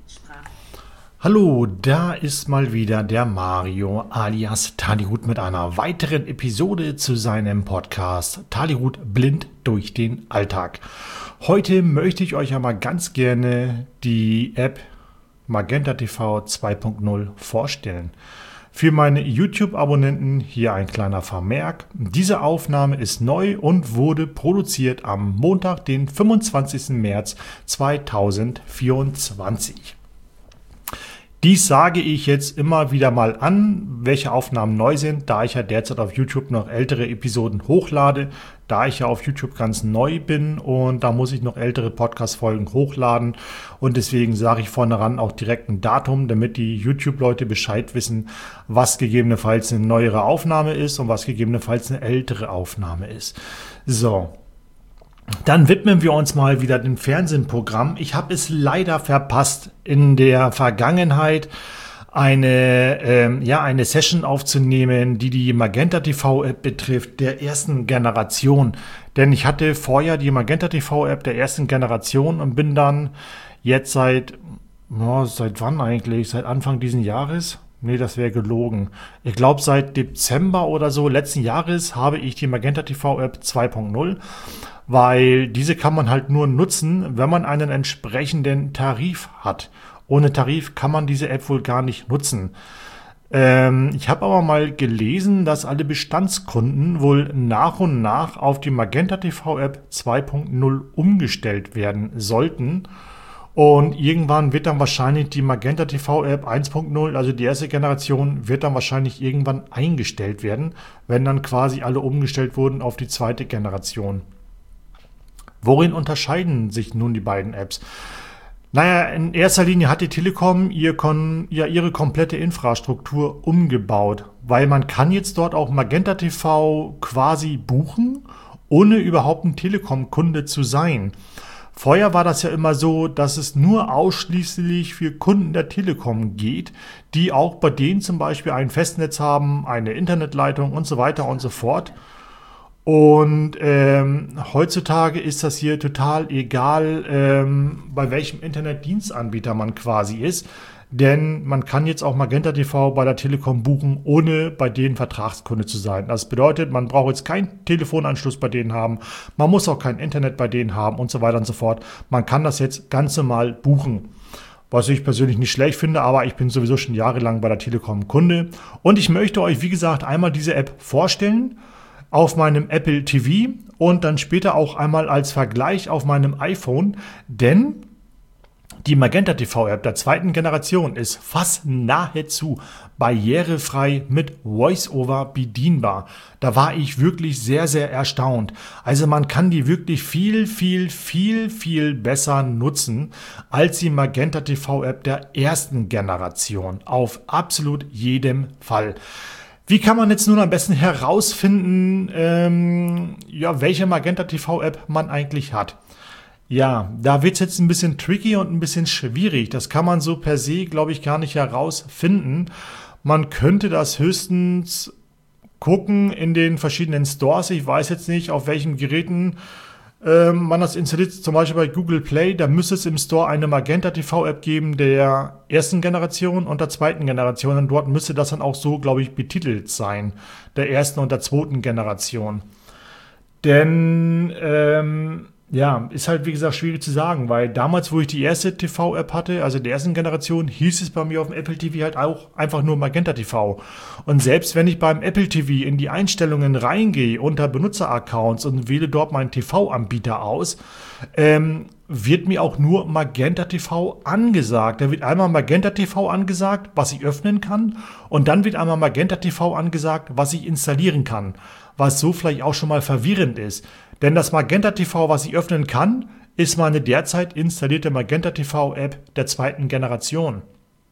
Hallo, da ist mal wieder der Mario alias Talihut mit einer weiteren Episode zu seinem Podcast Talihut blind durch den Alltag. Heute möchte ich euch einmal ganz gerne die App Magenta TV 2.0 vorstellen. Für meine YouTube-Abonnenten hier ein kleiner Vermerk. Diese Aufnahme ist neu und wurde produziert am Montag, den 25. März 2024. Dies sage ich jetzt immer wieder mal an, welche Aufnahmen neu sind, da ich ja derzeit auf YouTube noch ältere Episoden hochlade, da ich ja auf YouTube ganz neu bin und da muss ich noch ältere Podcast-Folgen hochladen und deswegen sage ich vornheran auch direkt ein Datum, damit die YouTube-Leute Bescheid wissen, was gegebenenfalls eine neuere Aufnahme ist und was gegebenenfalls eine ältere Aufnahme ist. So. Dann widmen wir uns mal wieder dem Fernsehprogramm. Ich habe es leider verpasst, in der Vergangenheit eine Session aufzunehmen, die die Magenta TV App betrifft, der ersten Generation. Denn ich hatte vorher die Magenta TV App der ersten Generation und bin dann jetzt seit wann eigentlich? Seit Anfang diesen Jahres? Nee, das wäre gelogen. Ich glaube, seit Dezember oder so letzten Jahres habe ich die Magenta TV App 2.0, weil diese kann man halt nur nutzen, wenn man einen entsprechenden Tarif hat. Ohne Tarif kann man diese App wohl gar nicht nutzen. Ich habe aber mal gelesen, dass alle Bestandskunden wohl nach und nach auf die Magenta TV App 2.0 umgestellt werden sollten. Und irgendwann wird dann wahrscheinlich die Magenta TV App 1.0, also die erste Generation, wird dann wahrscheinlich irgendwann eingestellt werden, wenn dann quasi alle umgestellt wurden auf die zweite Generation. Worin unterscheiden sich nun die beiden Apps? Naja, in erster Linie hat die Telekom ihre komplette Infrastruktur umgebaut, weil man kann jetzt dort auch Magenta TV quasi buchen, ohne überhaupt ein Telekom-Kunde zu sein. Vorher war das ja immer so, dass es nur ausschließlich für Kunden der Telekom geht, die auch bei denen zum Beispiel ein Festnetz haben, eine Internetleitung und so weiter und so fort. Und heutzutage ist das hier total egal, bei welchem Internetdienstanbieter man quasi ist. Denn man kann jetzt auch Magenta TV bei der Telekom buchen, ohne bei denen Vertragskunde zu sein. Das bedeutet, man braucht jetzt keinen Telefonanschluss bei denen haben, man muss auch kein Internet bei denen haben und so weiter und so fort. Man kann das jetzt ganz normal buchen. Was ich persönlich nicht schlecht finde, aber ich bin sowieso schon jahrelang bei der Telekom Kunde. Und ich möchte euch, wie gesagt, einmal diese App vorstellen auf meinem Apple TV und dann später auch einmal als Vergleich auf meinem iPhone, denn die Magenta TV App der zweiten Generation ist fast nahezu barrierefrei mit VoiceOver bedienbar. Da war ich wirklich sehr, sehr erstaunt. Also man kann die wirklich viel besser nutzen als die Magenta TV App der ersten Generation. Auf absolut jedem Fall. Wie kann man jetzt nun am besten herausfinden, welche Magenta TV App man eigentlich hat? Ja, da wird es jetzt ein bisschen tricky und ein bisschen schwierig. Das kann man so per se, glaube ich, gar nicht herausfinden. Man könnte das höchstens gucken in den verschiedenen Stores. Ich weiß jetzt nicht, auf welchen Geräten man das installiert. Zum Beispiel bei Google Play, da müsste es im Store eine Magenta TV App geben der ersten Generation und der zweiten Generation. Und dort müsste das dann auch so, glaube ich, betitelt sein. Der ersten und der zweiten Generation. Denn ist halt, wie gesagt, schwierig zu sagen, weil damals, wo ich die erste TV-App hatte, also der ersten Generation, hieß es bei mir auf dem Apple TV halt auch einfach nur Magenta TV. Und selbst wenn ich beim Apple TV in die Einstellungen reingehe unter Benutzeraccounts und wähle dort meinen TV-Anbieter aus, wird mir auch nur Magenta TV angesagt. Da wird einmal Magenta TV angesagt, was ich öffnen kann, und dann wird einmal Magenta TV angesagt, was ich installieren kann. Was so vielleicht auch schon mal verwirrend ist. Denn das Magenta TV, was ich öffnen kann, ist meine derzeit installierte Magenta TV App der zweiten Generation.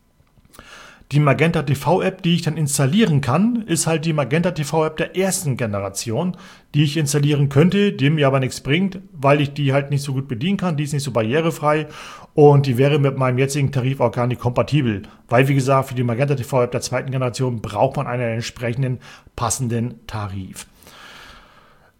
Die Magenta TV App, die ich dann installieren kann, ist halt die Magenta TV App der ersten Generation, die ich installieren könnte, die mir aber nichts bringt, weil ich die halt nicht so gut bedienen kann, die ist nicht so barrierefrei und die wäre mit meinem jetzigen Tarif auch gar nicht kompatibel. Weil, wie gesagt, für die Magenta TV App der zweiten Generation braucht man einen entsprechenden passenden Tarif.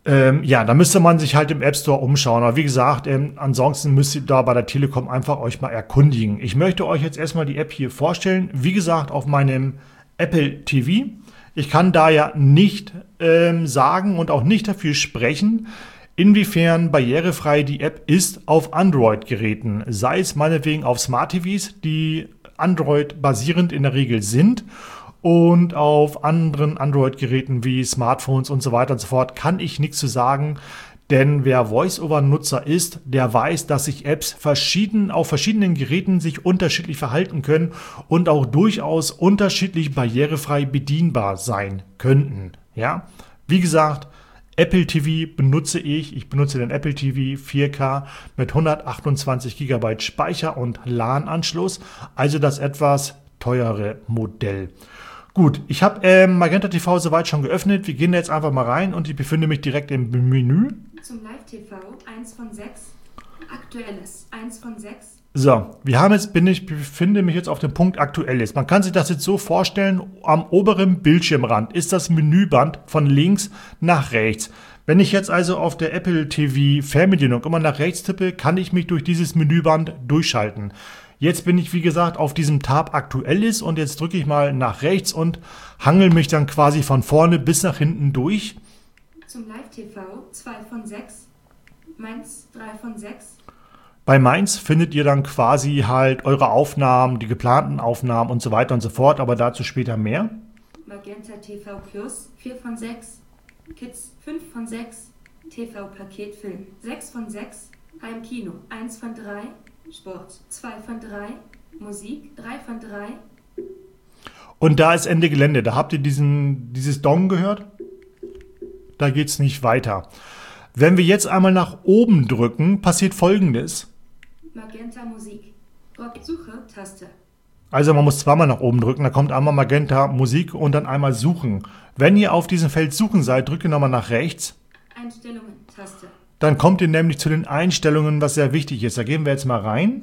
Ja, da müsste man sich halt im App Store umschauen. Aber wie gesagt, ansonsten müsst ihr da bei der Telekom einfach euch mal erkundigen. Ich möchte euch jetzt erstmal die App hier vorstellen. Wie gesagt, auf meinem Apple TV. Ich kann da ja nicht sagen und auch nicht dafür sprechen, inwiefern barrierefrei die App ist auf Android-Geräten. Sei es meinetwegen auf Smart TVs, die Android-basierend in der Regel sind, und auf anderen Android-Geräten wie Smartphones und so weiter und so fort kann ich nichts zu sagen, denn wer VoiceOver-Nutzer ist, der weiß, dass sich Apps auf verschiedenen Geräten sich unterschiedlich verhalten können und auch durchaus unterschiedlich barrierefrei bedienbar sein könnten. Ja, wie gesagt, Apple TV benutze ich. Ich benutze den Apple TV 4K mit 128 GB Speicher und LAN-Anschluss, also das etwas teurere Modell. Gut, ich habe Magenta TV soweit schon geöffnet. Wir gehen jetzt einfach mal rein und ich befinde mich direkt im Menü. Zum Live-TV 1 von 6, Aktuelles 1 von 6. So, befinde mich jetzt auf dem Punkt Aktuelles. Man kann sich das jetzt so vorstellen, am oberen Bildschirmrand ist das Menüband von links nach rechts. Wenn ich jetzt also auf der Apple TV Fernbedienung immer nach rechts tippe, kann ich mich durch dieses Menüband durchschalten. Jetzt bin ich, wie gesagt, auf diesem Tab Aktuelles und jetzt drücke ich mal nach rechts und hangel mich dann quasi von vorne bis nach hinten durch. Zum Live-TV 2 von 6, Mainz 3 von 6. Bei Mainz findet ihr dann quasi halt eure Aufnahmen, die geplanten Aufnahmen und so weiter und so fort, aber dazu später mehr. Magenta TV Plus 4 von 6, Kids 5 von 6, TV-Paketfilm 6 von 6, Heimkino 1 von 3, Sport 2 von 3, Musik 3 von 3. Und da ist Ende Gelände. Da habt ihr dieses Dong gehört. Da geht es nicht weiter. Wenn wir jetzt einmal nach oben drücken, passiert Folgendes. Magenta Musik. Suche Taste. Also man muss zweimal nach oben drücken. Da kommt einmal Magenta Musik und dann einmal Suchen. Wenn ihr auf diesem Feld Suchen seid, drückt ihr nochmal nach rechts. Einstellungen Taste. Dann kommt ihr nämlich zu den Einstellungen, was sehr wichtig ist. Da gehen wir jetzt mal rein.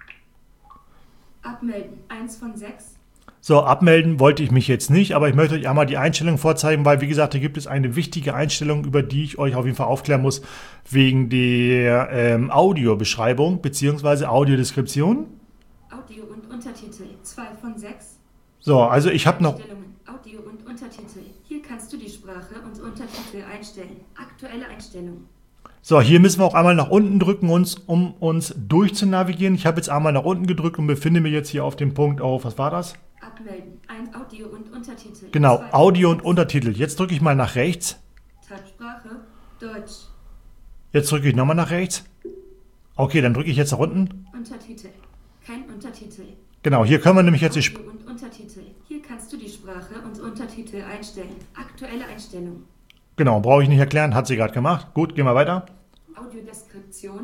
Abmelden 1 von 6. So, abmelden wollte ich mich jetzt nicht, aber ich möchte euch einmal die Einstellung vorzeigen, weil, wie gesagt, da gibt es eine wichtige Einstellung, über die ich euch auf jeden Fall aufklären muss, wegen der Audiobeschreibung bzw. Audiodeskription. Audio und Untertitel 2 von 6. So, also ich habe noch... Einstellungen, Audio und Untertitel. Hier kannst du die Sprache und Untertitel einstellen. Aktuelle Einstellung. So, hier müssen wir auch einmal nach unten drücken, um uns durchzunavigieren. Ich habe jetzt einmal nach unten gedrückt und befinde mich jetzt hier auf dem Punkt auf, was war das? Abmelden, ein Audio und Untertitel. Genau, Audio und Untertitel. Jetzt drücke ich mal nach rechts. Tab-Sprache, Deutsch. Jetzt drücke ich nochmal nach rechts. Okay, dann drücke ich jetzt nach unten. Untertitel, kein Untertitel. Genau, hier können wir nämlich jetzt die Audio und Untertitel. Hier kannst du die Sprache und Untertitel einstellen. Aktuelle Einstellung. Genau, brauche ich nicht erklären, hat sie gerade gemacht. Gut, gehen wir weiter. Audiodeskription.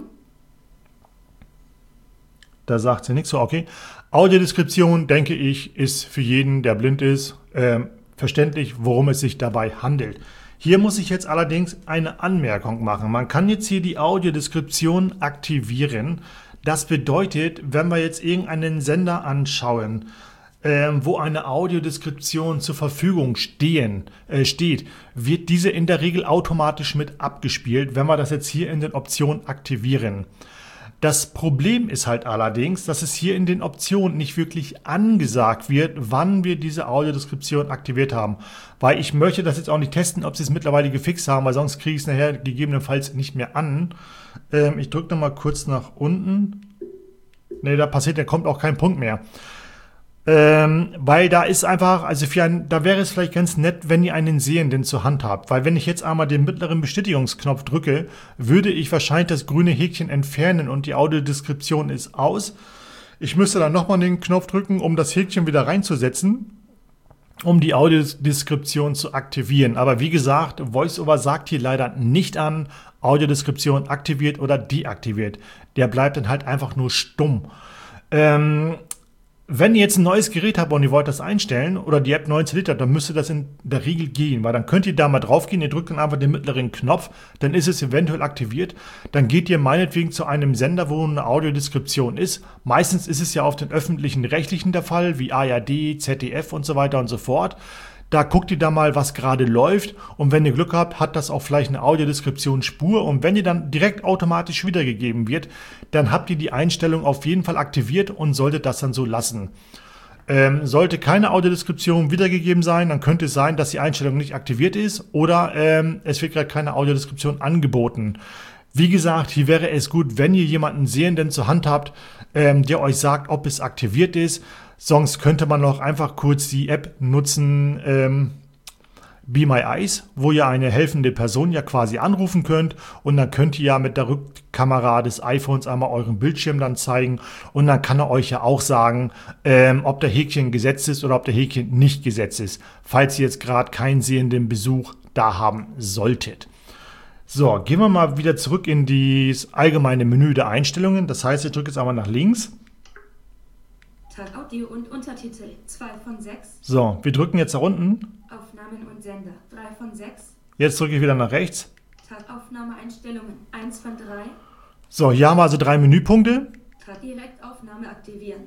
Da sagt sie nichts so, okay. Audiodeskription, denke ich, ist für jeden, der blind ist, verständlich, worum es sich dabei handelt. Hier muss ich jetzt allerdings eine Anmerkung machen. Man kann jetzt hier die Audiodeskription aktivieren. Das bedeutet, wenn wir jetzt irgendeinen Sender anschauen, wo eine Audiodeskription zur Verfügung steht, wird diese in der Regel automatisch mit abgespielt, wenn wir das jetzt hier in den Optionen aktivieren. Das Problem ist halt allerdings, dass es hier in den Optionen nicht wirklich angesagt wird, wann wir diese Audiodeskription aktiviert haben. Weil ich möchte das jetzt auch nicht testen, ob sie es mittlerweile gefixt haben, weil sonst kriege ich es nachher gegebenenfalls nicht mehr an. Ich drücke nochmal kurz nach unten. Ne, da kommt auch kein Punkt mehr. Weil da ist einfach, also da wäre es vielleicht ganz nett, wenn ihr einen Sehenden zur Hand habt. Weil wenn ich jetzt einmal den mittleren Bestätigungsknopf drücke, würde ich wahrscheinlich das grüne Häkchen entfernen und die Audiodeskription ist aus. Ich müsste dann nochmal den Knopf drücken, um das Häkchen wieder reinzusetzen, um die Audiodeskription zu aktivieren. Aber wie gesagt, VoiceOver sagt hier leider nicht an, Audiodeskription aktiviert oder deaktiviert. Der bleibt dann halt einfach nur stumm. Wenn ihr jetzt ein neues Gerät habt und ihr wollt das einstellen oder die App neu installiert habt, dann müsste das in der Regel gehen, weil dann könnt ihr da mal drauf gehen, ihr drückt dann einfach den mittleren Knopf, dann ist es eventuell aktiviert, dann geht ihr meinetwegen zu einem Sender, wo eine Audiodeskription ist. Meistens ist es ja auf den öffentlichen Rechtlichen der Fall, wie ARD, ZDF und so weiter und so fort. Da guckt ihr da mal, was gerade läuft. Und wenn ihr Glück habt, hat das auch vielleicht eine Audiodeskriptionsspur. Und wenn die dann direkt automatisch wiedergegeben wird, dann habt ihr die Einstellung auf jeden Fall aktiviert und solltet das dann so lassen. Sollte keine Audiodeskription wiedergegeben sein, dann könnte es sein, dass die Einstellung nicht aktiviert ist oder es wird gerade keine Audiodeskription angeboten. Wie gesagt, hier wäre es gut, wenn ihr jemanden Sehenden zur Hand habt, der euch sagt, ob es aktiviert ist. Sonst könnte man noch einfach kurz die App nutzen, Be My Eyes, wo ihr eine helfende Person ja quasi anrufen könnt und dann könnt ihr ja mit der Rückkamera des iPhones einmal euren Bildschirm dann zeigen und dann kann er euch ja auch sagen, ob der Häkchen gesetzt ist oder ob der Häkchen nicht gesetzt ist, falls ihr jetzt gerade keinen sehenden Besuch da haben solltet. So, gehen wir mal wieder zurück in das allgemeine Menü der Einstellungen. Das heißt, ich drücke jetzt einmal nach links. Tag Audio und Untertitel 2 von 6. So, wir drücken jetzt da unten. Aufnahmen und Sender 3 von 6. Jetzt drücke ich wieder nach rechts. Tag Aufnahmeeinstellungen 1 von 3. So, hier haben wir also 3 Menüpunkte. Tag Direktaufnahme aktivieren.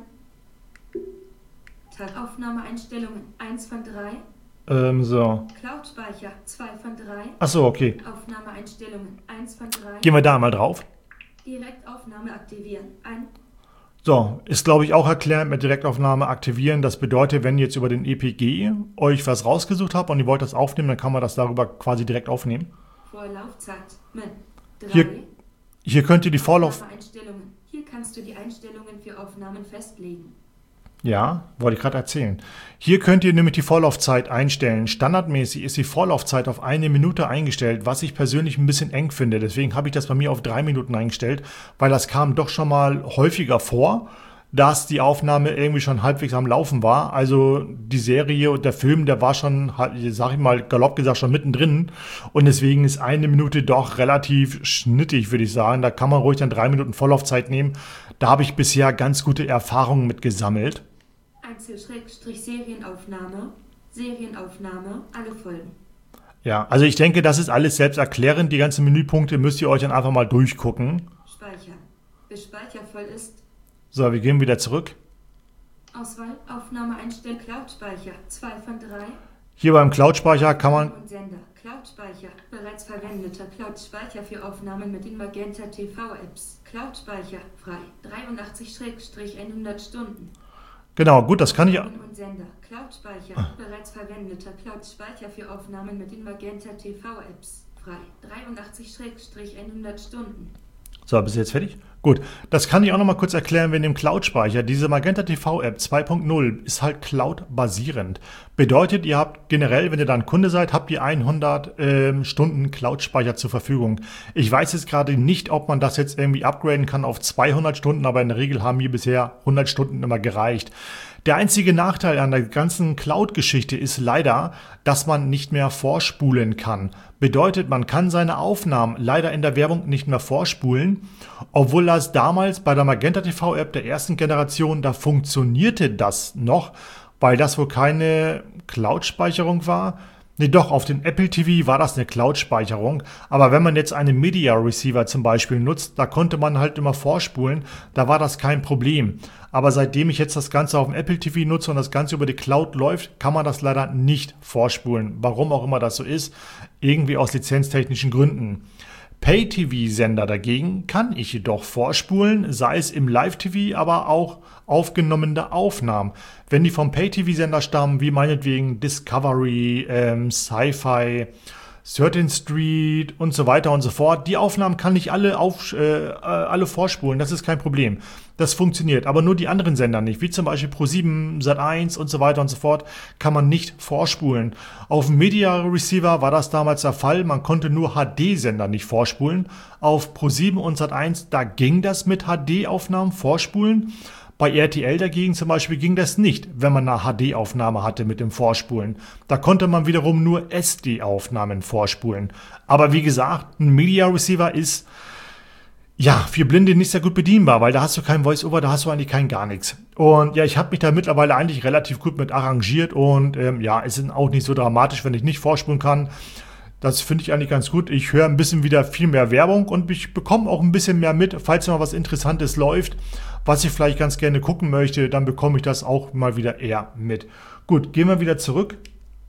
Tag Aufnahmeeinstellungen 1 von 3. So. Cloud-Speicher 2 von 3. Achso, okay. Aufnahmeeinstellungen 1 von 3. Gehen wir da mal drauf. Direktaufnahme aktivieren. So, ist glaube ich auch erklärt mit Direktaufnahme aktivieren. Das bedeutet, wenn ihr jetzt über den EPG euch was rausgesucht habt und ihr wollt das aufnehmen, dann kann man das darüber quasi direkt aufnehmen. Vorlaufzeit. 3. Hier könnt ihr die Aufnahmeeinstellungen. Hier kannst du die Einstellungen für Aufnahmen festlegen. Ja, wollte ich gerade erzählen. Hier könnt ihr nämlich die Vorlaufzeit einstellen. Standardmäßig ist die Vorlaufzeit auf 1 Minute eingestellt, was ich persönlich ein bisschen eng finde. Deswegen habe ich das bei mir auf 3 Minuten eingestellt, weil das kam doch schon mal häufiger vor, dass die Aufnahme irgendwie schon halbwegs am Laufen war. Also die Serie und der Film, der war schon, sag ich mal, galopp gesagt, schon mittendrin. Und deswegen ist 1 Minute doch relativ schnittig, würde ich sagen. Da kann man ruhig dann 3 Minuten Vorlaufzeit nehmen. Da habe ich bisher ganz gute Erfahrungen mit gesammelt. Einzel-Serienaufnahme, alle Folgen. Ja, also ich denke, das ist alles selbsterklärend. Die ganzen Menüpunkte müsst ihr euch dann einfach mal durchgucken. Speichern. Bis Speicher voll ist. So, wir gehen wieder zurück. Auswahl, Aufnahme einstellen, Cloud-Speicher, 2 von 3. Hier beim Cloud-Speicher kann man... Und Sender, Cloud-Speicher, bereits verwendeter Cloud-Speicher für Aufnahmen mit den Magenta TV-Apps. Cloud-Speicher, frei, 83/100 Stunden. Genau, gut, das kann ich... Und Sender, Cloud-Speicher, bereits verwendeter Cloud-Speicher für Aufnahmen mit den Magenta TV-Apps. Frei, 83/100 Stunden. So, bist du jetzt fertig? Gut, das kann ich auch noch mal kurz erklären wegen dem Cloud-Speicher. Diese Magenta TV-App 2.0 ist halt Cloud-basierend. Bedeutet, ihr habt generell, wenn ihr dann Kunde seid, habt ihr 100 Stunden Cloud-Speicher zur Verfügung. Ich weiß jetzt gerade nicht, ob man das jetzt irgendwie upgraden kann auf 200 Stunden, aber in der Regel haben mir bisher 100 Stunden immer gereicht. Der einzige Nachteil an der ganzen Cloud-Geschichte ist leider, dass man nicht mehr vorspulen kann. Bedeutet, man kann seine Aufnahmen leider in der Werbung nicht mehr vorspulen, obwohl das damals bei der Magenta TV-App der ersten Generation, da funktionierte das noch, weil das wohl keine Cloud-Speicherung war. Nee, doch, auf dem Apple TV war das eine Cloud-Speicherung, aber wenn man jetzt einen Media Receiver zum Beispiel nutzt, da konnte man halt immer vorspulen, da war das kein Problem. Aber seitdem ich jetzt das Ganze auf dem Apple TV nutze und das Ganze über die Cloud läuft, kann man das leider nicht vorspulen. Warum auch immer das so ist, irgendwie aus lizenztechnischen Gründen. Pay-TV-Sender dagegen kann ich jedoch vorspulen, sei es im Live-TV, aber auch aufgenommene Aufnahmen. Wenn die vom Pay-TV-Sender stammen, wie meinetwegen Discovery, Sci-Fi, 13th Street und so weiter und so fort, die Aufnahmen kann ich alle vorspulen, das ist kein Problem. Das funktioniert, aber nur die anderen Sender nicht, wie zum Beispiel Pro7, Sat1 und so weiter und so fort, kann man nicht vorspulen. Auf dem Media Receiver war das damals der Fall, man konnte nur HD-Sender nicht vorspulen. Auf Pro7 und Sat1, da ging das mit HD-Aufnahmen vorspulen. Bei RTL dagegen zum Beispiel ging das nicht, wenn man eine HD-Aufnahme hatte mit dem Vorspulen. Da konnte man wiederum nur SD-Aufnahmen vorspulen. Aber wie gesagt, ein Media Receiver ist ja für Blinde nicht sehr gut bedienbar, weil da hast du kein Voice-Over, da hast du eigentlich kein gar nichts. Und ja, ich habe mich da mittlerweile eigentlich relativ gut mit arrangiert und ja, es ist auch nicht so dramatisch, wenn ich nicht vorspulen kann. Das finde ich eigentlich ganz gut. Ich höre ein bisschen wieder viel mehr Werbung und ich bekomme auch ein bisschen mehr mit, falls mal was Interessantes läuft, was ich vielleicht ganz gerne gucken möchte, dann bekomme ich das auch mal wieder eher mit. Gut, gehen wir wieder zurück.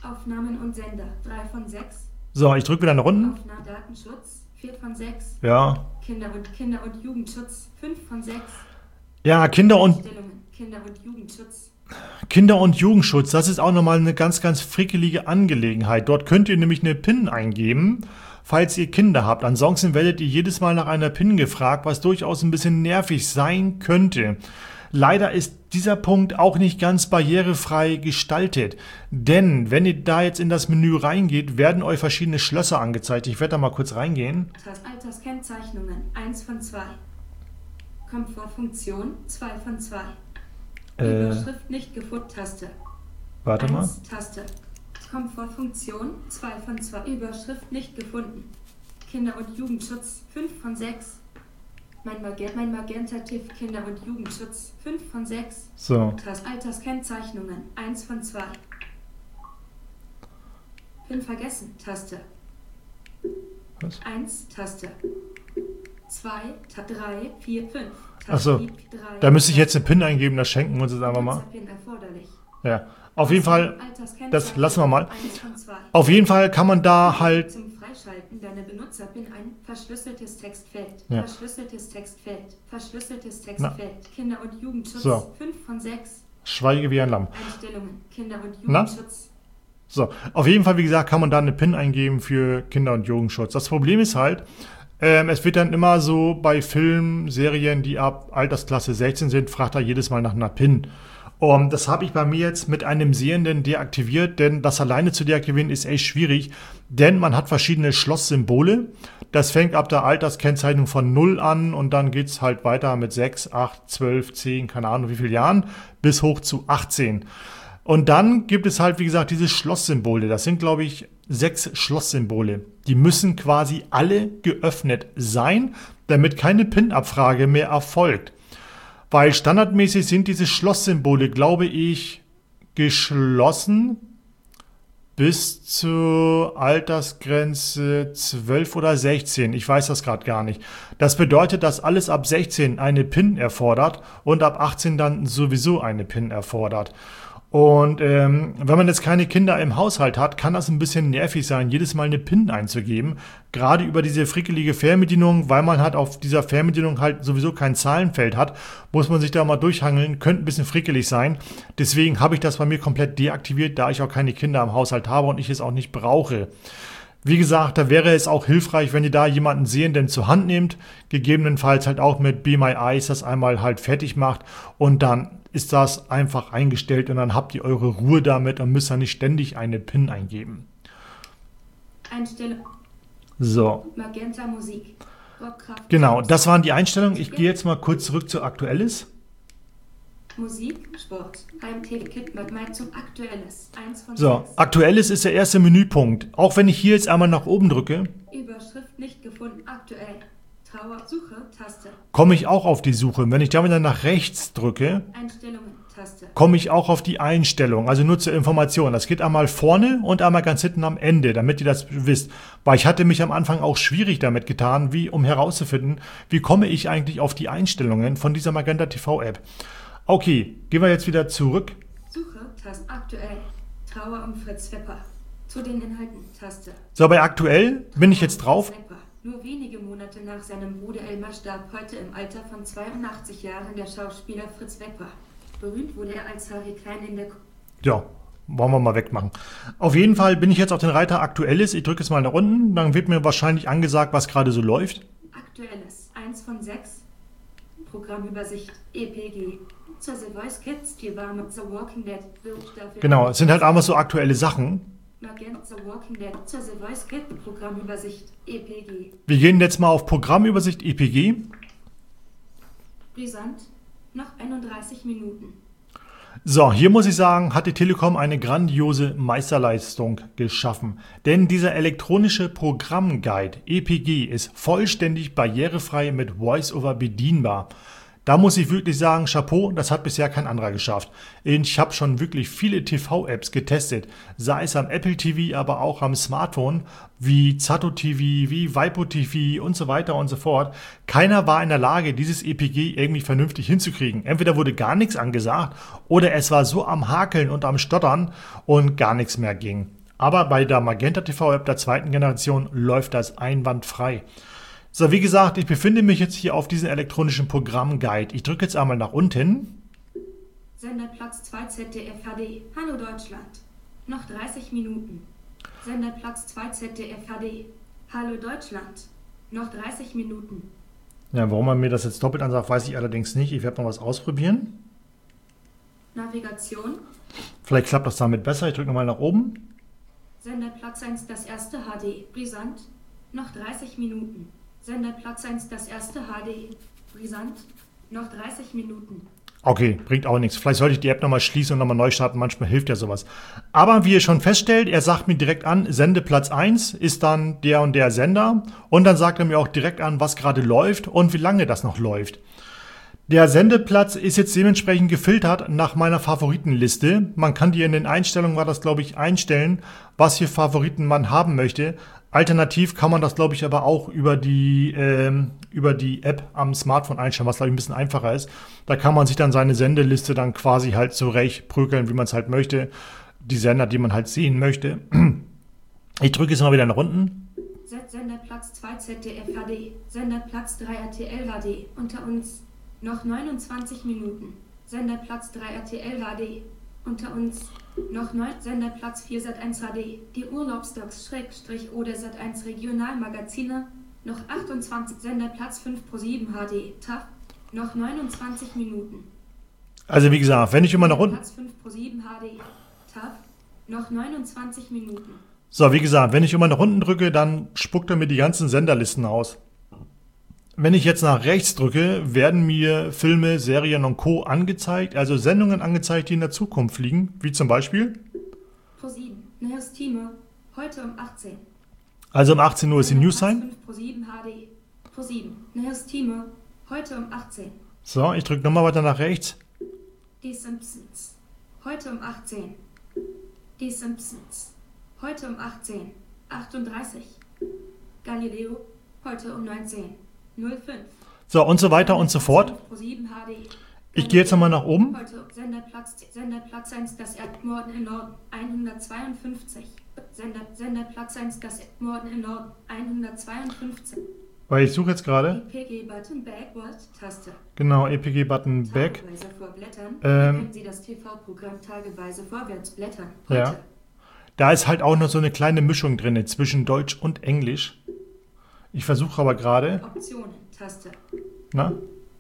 Aufnahmen und Sender 3 von 6. So, ich drücke wieder nach unten. Aufnahmen Datenschutz 4 von 6. Ja. Kinder- und Jugendschutz 5 von 6. Ja, Kinder- und Jugendschutz. Kinder- und Jugendschutz, das ist auch nochmal eine ganz, ganz frickelige Angelegenheit. Dort könnt ihr nämlich eine PIN eingeben, falls ihr Kinder habt. Ansonsten werdet ihr jedes Mal nach einer PIN gefragt, was durchaus ein bisschen nervig sein könnte. Leider ist dieser Punkt auch nicht ganz barrierefrei gestaltet. Denn wenn ihr da jetzt in das Menü reingeht, werden euch verschiedene Schlösser angezeigt. Ich werde da mal kurz reingehen. Alterskennzeichnungen 1 von 2. Komfortfunktion 2 von 2. Überschrift nicht gefunden. Taste. Warte mal. Taste. Komfortfunktion 2 von 2. Überschrift nicht gefunden. Kinder- und Jugendschutz 5 von 6. Mein Magenta-Tiff Kinder- und Jugendschutz 5 von 6. So. Alterskennzeichnungen 1 von 2. PIN vergessen. Taste. Was? 1 Taste. 2, 3, 4, 5. Achso, da müsste ich jetzt eine PIN eingeben, das schenken wir uns jetzt einfach mal. Ja, auf jeden Fall, das lassen wir mal. Auf jeden Fall kann man da halt... Zum Freischalten deiner Benutzer-PIN ein verschlüsseltes Textfeld. Ja. Verschlüsseltes Textfeld. Verschlüsseltes Textfeld. Kinder- und Jugendschutz So. 5 von 6. Schweige wie ein Lamm. Einstellungen. Kinder- und Jugendschutz. So, auf jeden Fall, wie gesagt, kann man da eine PIN eingeben für Kinder- und Jugendschutz. Das Problem ist halt, es wird dann immer so bei Filmen, Serien, die ab Altersklasse 16 sind, fragt er jedes Mal nach einer PIN. Und das habe ich bei mir jetzt mit einem Sehenden deaktiviert, denn das alleine zu deaktivieren ist echt schwierig, denn man hat verschiedene Schlosssymbole. Das fängt ab der Alterskennzeichnung von 0 an und dann geht es halt weiter mit 6, 8, 12, 10, keine Ahnung wie viele Jahren, bis hoch zu 18. Und dann gibt es halt, wie gesagt, diese Schlosssymbole. Das sind, glaube ich, 6 Schlosssymbole. Die müssen quasi alle geöffnet sein, damit keine PIN-Abfrage mehr erfolgt. Weil standardmäßig sind diese Schlosssymbole, glaube ich, geschlossen bis zur Altersgrenze 12 oder 16. Ich weiß das gerade gar nicht. Das bedeutet, dass alles ab 16 eine PIN erfordert und ab 18 dann sowieso eine PIN erfordert. Und wenn man jetzt keine Kinder im Haushalt hat, kann das ein bisschen nervig sein, jedes Mal eine PIN einzugeben. Gerade über diese frickelige Fernbedienung, weil man halt auf dieser Fernbedienung halt sowieso kein Zahlenfeld hat, muss man sich da mal durchhangeln, könnte ein bisschen frickelig sein. Deswegen habe ich das bei mir komplett deaktiviert, da ich auch keine Kinder im Haushalt habe und ich es auch nicht brauche. Wie gesagt, da wäre es auch hilfreich, wenn ihr da jemanden Sehenden zur Hand nehmt, gegebenenfalls halt auch mit Be My Eyes das einmal halt fertig macht und dann ist das einfach eingestellt und dann habt ihr eure Ruhe damit und müsst dann nicht ständig eine PIN eingeben. Einstellung. So. Magenta Musik. Rockkraft. Genau, das waren die Einstellungen. Ich gehe jetzt mal kurz zurück zu Aktuelles. Musik, Sport, Heimtele-Kit mit zum Aktuelles. 1 von 6. So, Aktuelles ist der erste Menüpunkt. Auch wenn ich hier jetzt einmal nach oben drücke, Überschrift nicht gefunden, aktuell. Trauer, Suche, Taste. komme ich auch auf die Suche. Wenn ich damit dann nach rechts drücke, Einstellungen, Taste. komme ich auch auf die Einstellung. Also nur zur Information. Das geht einmal vorne und einmal ganz hinten am Ende, damit ihr das wisst. Weil ich hatte mich am Anfang auch schwierig damit getan, um herauszufinden, wie komme ich eigentlich auf die Einstellungen von dieser Magenta TV App. Okay, gehen wir jetzt wieder zurück. Suche, Taste, aktuell. Trauer um Fritz Wepper. Zu den Inhalten, Taste. So, bei aktuell bin ich jetzt drauf. Fritz Wepper. Nur wenige Monate nach seinem Bruder Elmar starb heute im Alter von 82 Jahren der Schauspieler Fritz Wepper. Berühmt wurde er als Harry Klein in der... Ja, wollen wir mal wegmachen. Auf jeden Fall bin ich jetzt auf den Reiter Aktuelles. Ich drücke es mal nach unten. Dann wird mir wahrscheinlich angesagt, was gerade so läuft. Aktuelles. 1 von 6. Programmübersicht. EPG. Zur The Voice Kids, die war mit The Walking Dead. Genau, es sind halt einfach so aktuelle Sachen. Magenta The Walking Dead. Zur The Voice Kids, Programmübersicht. EPG. Wir gehen jetzt mal auf Programmübersicht EPG. Brisant. Noch 31 Minuten. So, hier muss ich sagen, hat die Telekom eine grandiose Meisterleistung geschaffen. Denn dieser elektronische Programmguide EPG ist vollständig barrierefrei mit VoiceOver bedienbar. Da muss ich wirklich sagen, Chapeau, das hat bisher kein anderer geschafft. Ich habe schon wirklich viele TV-Apps getestet, sei es am Apple TV, aber auch am Smartphone, wie Zato TV, wie Waipu TV und so weiter und so fort. Keiner war in der Lage, dieses EPG irgendwie vernünftig hinzukriegen. Entweder wurde gar nichts angesagt oder es war so am Hakeln und am Stottern und gar nichts mehr ging. Aber bei der Magenta TV-App der zweiten Generation läuft das einwandfrei. So, wie gesagt, ich befinde mich jetzt hier auf diesem elektronischen Programmguide. Ich drücke jetzt einmal nach unten. Senderplatz 2 ZDF HD. Hallo Deutschland. Noch 30 Minuten. Senderplatz 2 ZDF HD. Hallo Deutschland. Noch 30 Minuten. Ja, warum man mir das jetzt doppelt ansagt, weiß ich allerdings nicht. Ich werde mal was ausprobieren. Navigation. Vielleicht klappt das damit besser. Ich drücke nochmal nach oben. Senderplatz 1 das erste HD. Brisant. Noch 30 Minuten. Senderplatz 1 das erste HD. Brisant. Noch 30 Minuten. Okay, bringt auch nichts. Vielleicht sollte ich die App nochmal schließen und nochmal neu starten. Manchmal hilft ja sowas. Aber wie ihr schon feststellt, er sagt mir direkt an, Sendeplatz 1 ist dann der und der Sender. Und dann sagt er mir auch direkt an, was gerade läuft und wie lange das noch läuft. Der Sendeplatz ist jetzt dementsprechend gefiltert nach meiner Favoritenliste. Man kann die in den Einstellungen, war das glaube ich, einstellen, was für Favoriten man haben möchte. Alternativ kann man das, glaube ich, aber auch über die App am Smartphone einstellen, was, glaube ich, ein bisschen einfacher ist. Da kann man sich dann seine Sendeliste dann quasi halt zurecht prügeln, wie man es halt möchte. Die Sender, die man halt sehen möchte. Ich drücke jetzt mal wieder nach unten. Senderplatz 2 ZDF HD. Senderplatz 3 RTL HD. Unter uns noch 29 Minuten. Senderplatz 3 RTL HD. Unter uns noch 9. Senderplatz 4 Sat1 HD. Die Urlaubsdocs / oder Sat1 Regionalmagazine. Noch 28. Senderplatz 5 Pro7 HD. TAF. Noch 29 Minuten. Also wie gesagt, wenn ich immer nach unten... Platz 5 Pro7 HD. TAF. Noch 29 Minuten. So, wie gesagt, wenn ich immer nach unten drücke, dann spuckt er mir die ganzen Senderlisten aus. Wenn ich jetzt nach rechts drücke, werden mir Filme, Serien und Co. angezeigt, also Sendungen angezeigt, die in der Zukunft liegen, wie zum Beispiel Pro7, Neos Time, heute um 18. Also um 18 Uhr ist die News sein. Pro7 HD. Pro7, Neos Time, heute um 18. So, ich drücke nochmal weiter nach rechts. Die Simpsons, heute um 18. Die Simpsons, heute um 18. 38. Galileo, heute um 19. 05. So, und so weiter und so fort. Ich gehe jetzt nochmal nach oben. Heute Senderplatz 1, das Erdmorden im Norden, 152. Senderplatz 1, das Erdmorden im Norden, 152. Weil ich suche jetzt gerade. EPG-Button Backward-Taste. Genau, EPG-Button Back. Tageweise vorblättern. Können Sie das TV-Programm tageweise vorwärts blättern. Heute. Ja. Da ist halt auch noch so eine kleine Mischung drin zwischen Deutsch und Englisch. Ich versuche aber gerade. Optionen, Taste. Na?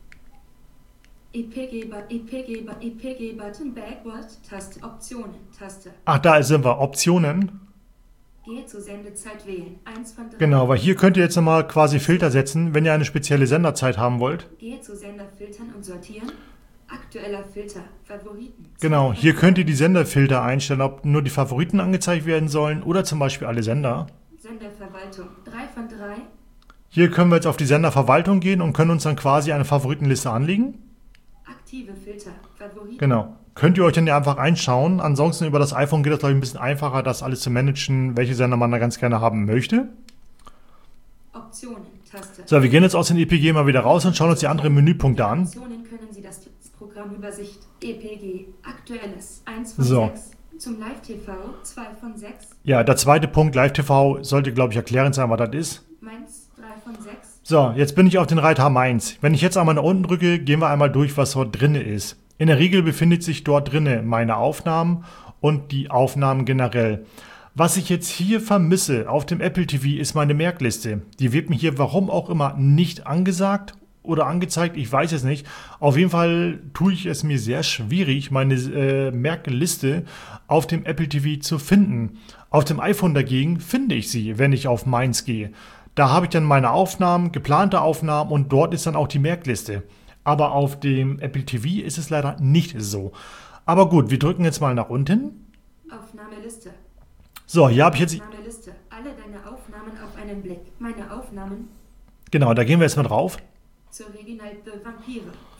EPG-Button Backward, Taste. Optionen, Taste. Ach, da sind wir. Optionen. Gehe zur Sendezeit wählen. 1 von 3. Genau, weil hier könnt ihr jetzt nochmal quasi Filter setzen, wenn ihr eine spezielle Senderzeit haben wollt. Gehe zu Sender filtern und sortieren. Aktueller Filter, Favoriten. Genau, hier könnt ihr die Senderfilter einstellen, ob nur die Favoriten angezeigt werden sollen oder zum Beispiel alle Sender. Senderverwaltung, 3 von 3. Hier können wir jetzt auf die Senderverwaltung gehen und können uns dann quasi eine Favoritenliste anlegen. Aktive Filter, Favoriten. Genau. Könnt ihr euch dann ja einfach einschauen. Ansonsten über das iPhone geht das, glaube ich, ein bisschen einfacher, das alles zu managen, welche Sender man da ganz gerne haben möchte. Optionen, Taste. So, wir gehen jetzt aus dem EPG mal wieder raus und schauen uns die anderen Menüpunkte an. Optionen können Sie das Programmübersicht, EPG, Aktuelles, 1 von So. 6. Zum Live-TV, 2 von 6. Ja, der zweite Punkt, Live-TV, sollte, glaube ich, erklärend sein, was das ist. Mainz, 3 von 6. So, jetzt bin ich auf den Reiter Mainz. Wenn ich jetzt einmal nach unten drücke, gehen wir einmal durch, was dort drinne ist. In der Regel befindet sich dort drinne meine Aufnahmen und die Aufnahmen generell. Was ich jetzt hier vermisse auf dem Apple TV ist meine Merkliste. Die wird mir hier warum auch immer nicht angesagt oder angezeigt, ich weiß es nicht. Auf jeden Fall tue ich es mir sehr schwierig, meine Merkliste auf dem Apple TV zu finden. Auf dem iPhone dagegen finde ich sie, wenn ich auf Mainz gehe. Da habe ich dann meine Aufnahmen, geplante Aufnahmen und dort ist dann auch die Merkliste. Aber auf dem Apple TV ist es leider nicht so. Aber gut, wir drücken jetzt mal nach unten. Aufnahmeliste. So, hier habe ich jetzt... Aufnahmeliste. Alle deine Aufnahmen auf einen Blick. Meine Aufnahmen Genau, da gehen wir jetzt mal drauf. zur Reginald de Vampire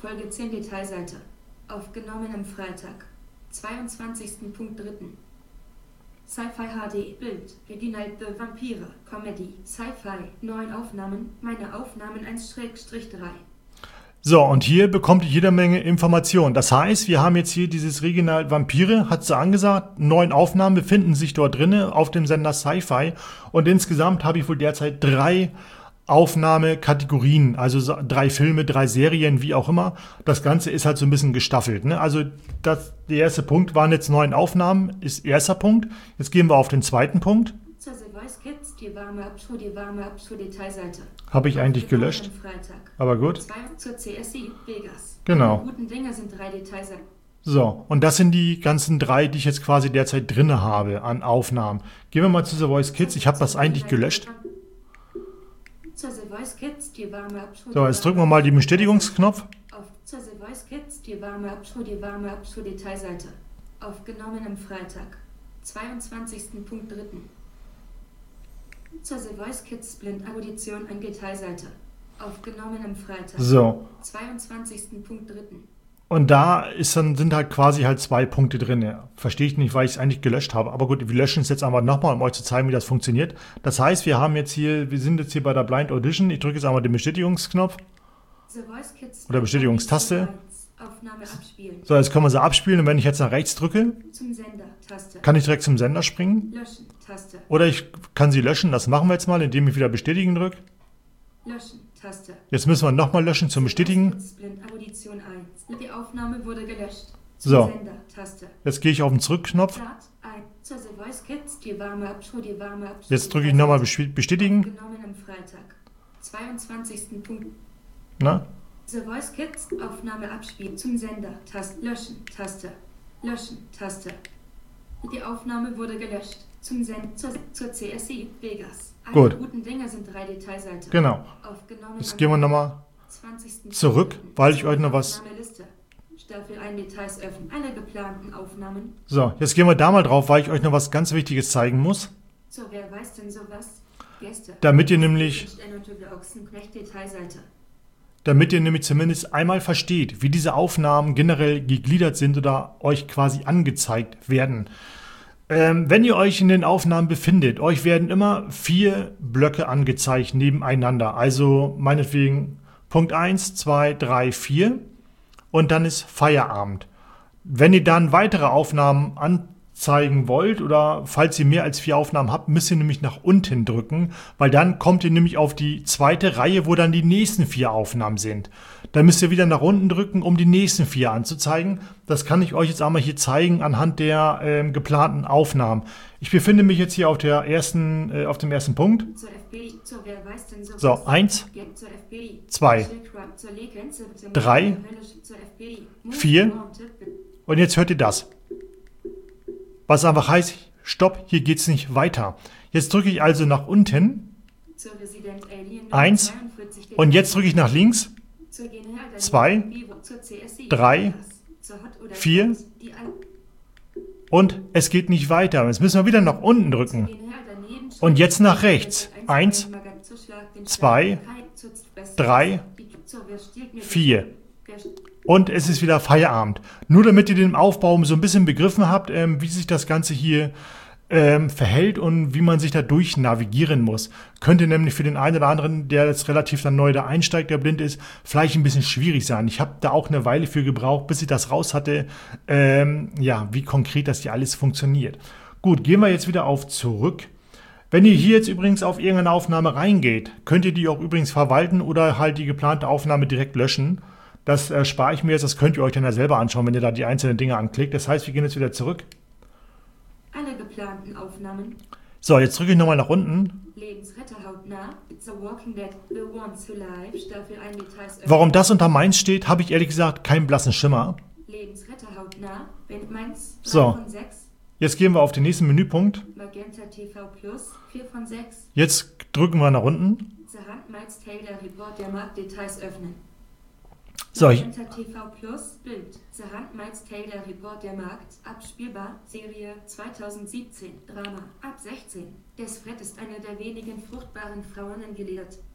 Folge 10 Detailseite. Aufgenommen am Freitag, 22.03. Sci-Fi HD, Bild, Reginald the Vampire, Comedy, Sci-Fi, 9 Aufnahmen, meine Aufnahmen 1/3. So, und hier bekommt ihr jede Menge Informationen. Das heißt, wir haben jetzt hier dieses Reginald Vampire, hat sie angesagt, 9 Aufnahmen befinden sich dort drinne auf dem Sender Sci-Fi. Und insgesamt habe ich wohl derzeit 3 Aufnahmekategorien, also 3 Filme, 3 Serien, wie auch immer. Das Ganze ist halt so ein bisschen gestaffelt, ne? Also der erste Punkt waren jetzt 9 Aufnahmen, ist erster Punkt. Jetzt gehen wir auf den zweiten Punkt. Zur The Voice Kids, die warme Abschuh, Detailseite. Habe ich eigentlich gelöscht, aber gut. Zur CSI, Vegas. Genau. Die guten Dinger sind 3 Detailseiten. So, und das sind die ganzen 3, die ich jetzt quasi derzeit drinne habe an Aufnahmen. Gehen wir mal zu The Voice Kids. Ich habe das eigentlich gelöscht. Zur The Voice Kids, die warme Abschuh. So, jetzt drücken wir mal den Bestätigungsknopf. Zur The Voice Kids, die warme Abschuh, Detailseite. Aufgenommen am Freitag, 22.03. Zur The Voice Kids Blind Audition an Detailseite. Aufgenommen am Freitag, So, 22.03. und da sind halt quasi halt 2 Punkte drin. Verstehe ich nicht, weil ich es eigentlich gelöscht habe. Aber gut, wir löschen es jetzt einmal nochmal, um euch zu zeigen, wie das funktioniert. Das heißt, wir sind jetzt hier bei der Blind Audition. Ich drücke jetzt einmal den Bestätigungsknopf. The Voice Kids Oder Bestätigungstaste. Aufnahme abspielen. So, jetzt können wir sie abspielen. Und wenn ich jetzt nach rechts drücke, Zum Sender, Taste. kann ich direkt zum Sender springen. Löschen, Taste. Oder ich kann sie löschen. Das machen wir jetzt mal, indem ich wieder bestätigen drücke. Löschen, Taste. Jetzt müssen wir nochmal löschen zum Bestätigen. Blind Audition 1. Die Aufnahme wurde gelöscht. Zum So. Sender, Taste. Jetzt gehe ich auf den Zurückknopf. Start ein. Zur The Voice Kids, die warme Abschuh, Jetzt drücke ich nochmal bestätigen. Genommen am Freitag, 22. Punkt. Na? The Voice Kids, Aufnahme abspielen. Zum Sender, Taste. Löschen, Taste. Löschen, Taste. Die Aufnahme wurde gelöscht. Zum zur CSI, Vegas. Alle Gut. guten Dinge sind 3 Detailseiten. Genau. Aufgenommen Jetzt am gehen wir nochmal 20. zurück, weil ich euch noch was... Aufnahmeliste. Staffel 1 Details öffnen. Alle geplanten Aufnahmen. So, jetzt gehen wir da mal drauf, weil ich euch noch was ganz Wichtiges zeigen muss. So, wer weiß denn sowas? Gäste. Damit ihr nämlich Ochsenknecht Detailseite. Zumindest einmal versteht, wie diese Aufnahmen generell gegliedert sind oder euch quasi angezeigt werden. Wenn ihr euch in den Aufnahmen befindet, euch werden immer 4 Blöcke angezeigt nebeneinander. Also meinetwegen Punkt 1, 2, 3, 4 und dann ist Feierabend. Wenn ihr dann weitere Aufnahmen anzeigen wollt oder falls ihr mehr als 4 Aufnahmen habt, müsst ihr nämlich nach unten drücken, weil dann kommt ihr nämlich auf die zweite Reihe, wo dann die nächsten 4 Aufnahmen sind. Dann müsst ihr wieder nach unten drücken, um die nächsten 4 anzuzeigen. Das kann ich euch jetzt einmal hier zeigen anhand der geplanten Aufnahmen. Ich befinde mich jetzt hier auf dem ersten Punkt. So, 1, 2, 3, 4 und jetzt hört ihr das. Was einfach heißt, stopp, hier geht's nicht weiter. Jetzt drücke ich also nach unten. 1 und jetzt drücke ich nach links. 2, 3, 4 und es geht nicht weiter. Jetzt müssen wir wieder nach unten drücken. Und jetzt nach rechts. 1, 2, 3, 4. Und es ist wieder Feierabend. Nur damit ihr den Aufbau so ein bisschen begriffen habt, wie sich das Ganze hier verhält und wie man sich da durch navigieren muss. Könnte nämlich für den einen oder anderen, der jetzt relativ dann neu da einsteigt, der blind ist, vielleicht ein bisschen schwierig sein. Ich habe da auch eine Weile für gebraucht, bis ich das raus hatte, wie konkret das hier alles funktioniert. Gut, gehen wir jetzt wieder auf zurück. Wenn ihr hier jetzt übrigens auf irgendeine Aufnahme reingeht, könnt ihr die auch übrigens verwalten oder halt die geplante Aufnahme direkt löschen. Das spare ich mir jetzt, das könnt ihr euch dann ja selber anschauen, wenn ihr da die einzelnen Dinge anklickt. Das heißt, wir gehen jetzt wieder zurück. Alle geplanten Aufnahmen. So, jetzt drücke ich nochmal nach unten. Lebensretter hautnah. The Walking Dead, The Ones Who Live, Staffel 1 Details. Warum das unter Mainz steht, habe ich ehrlich gesagt keinen blassen Schimmer. Lebensretter hautnah. Band Mainz, 3 So. von 6. Jetzt gehen wir auf den nächsten Menüpunkt. Magenta TV Plus, 4 von 6. Jetzt drücken wir nach unten. The Handmaid's Tale, der Report der Marktdetails öffnen. So, Magenta TV Plus, Bild. The Handmaid's Tale, der Report der Markt. Abspielbar, Serie 2017, Drama, ab 16. Desfred ist eine der wenigen fruchtbaren Frauen in Gilead.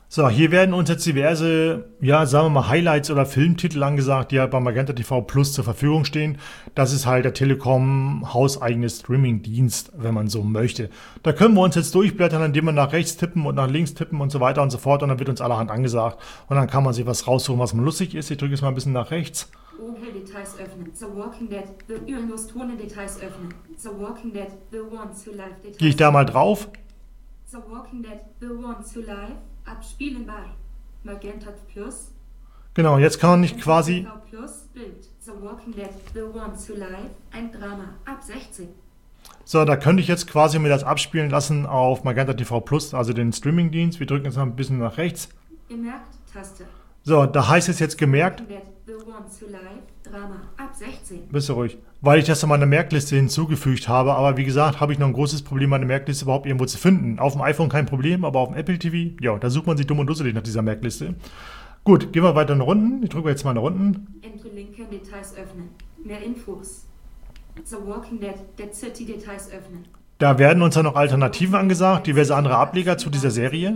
So, hier werden uns jetzt diverse, ja, sagen wir mal, Highlights oder Filmtitel angesagt, die halt bei Magenta TV Plus zur Verfügung stehen. Das ist halt der Telekom hauseigene Streaming-Dienst, wenn man so möchte. Da können wir uns jetzt durchblättern, indem wir nach rechts tippen und nach links tippen und so weiter und so fort. Und dann wird uns allerhand angesagt. Und dann kann man sich was raussuchen, was mal lustig ist. Ich drücke jetzt mal ein bisschen nach rechts. Details öffnen. The Walking Dead. The Illustrone Details öffnen. The Walking Dead. The Once to Life Details. Gehe ich da mal drauf. The Walking Dead. The Once to Life. Abspielen bei Magenta Plus. Genau, jetzt kann man nicht quasi... Plus, Bild. The Walking Dead. The Once to Life. Ein Drama. Ab 16. So, da könnte ich jetzt quasi mir das abspielen lassen auf Magenta TV Plus, also den Streamingdienst. Wir drücken jetzt mal ein bisschen nach rechts. Gemerkt. Taste. So, da heißt es jetzt gemerkt. The Once to Life. Drama. Ab 16. Bist du ruhig. Weil ich das in meiner Merkliste hinzugefügt habe. Aber wie gesagt, habe ich noch ein großes Problem, meine Merkliste überhaupt irgendwo zu finden. Auf dem iPhone kein Problem, aber auf dem Apple TV, ja, da sucht man sich dumm und dusselig nach dieser Merkliste. Gut, gehen wir weiter nach unten. Ich drücke jetzt mal nach unten. Enter Linken Details öffnen. Mehr Infos. The Walking Dead. Dead City Details öffnen. Da werden uns dann noch Alternativen angesagt, diverse andere Ableger zu dieser Serie.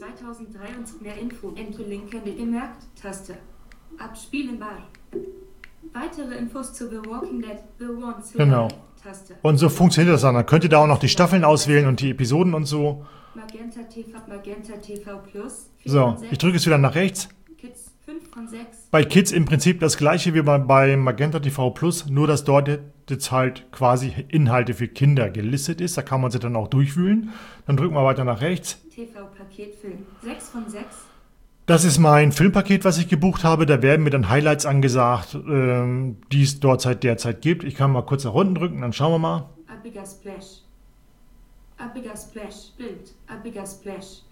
2023 mehr Info. Enter Linken gemerkt. Taste. Abspielen bei. Weitere Infos zu The Walking Dead. The Once to Genau. Life. Taste. Und so funktioniert das dann. Dann könnt ihr da auch noch die Staffeln auswählen und die Episoden und so. Magenta TV Plus. 4 So, von 6. ich drücke jetzt wieder nach rechts. Kids 5 von 6. Bei Kids im Prinzip das gleiche wie bei Magenta TV Plus, nur dass dort jetzt halt quasi Inhalte für Kinder gelistet ist. Da kann man sich dann auch durchwühlen. Dann drücken wir weiter nach rechts. TV-Paketfilm 6 von 6. Das ist mein Filmpaket, was ich gebucht habe. Da werden mir dann Highlights angesagt, die es dort seit derzeit gibt. Ich kann mal kurz nach unten drücken, dann schauen wir mal. Abiga Splash. Abiga Splash. Bild. Abiga Splash.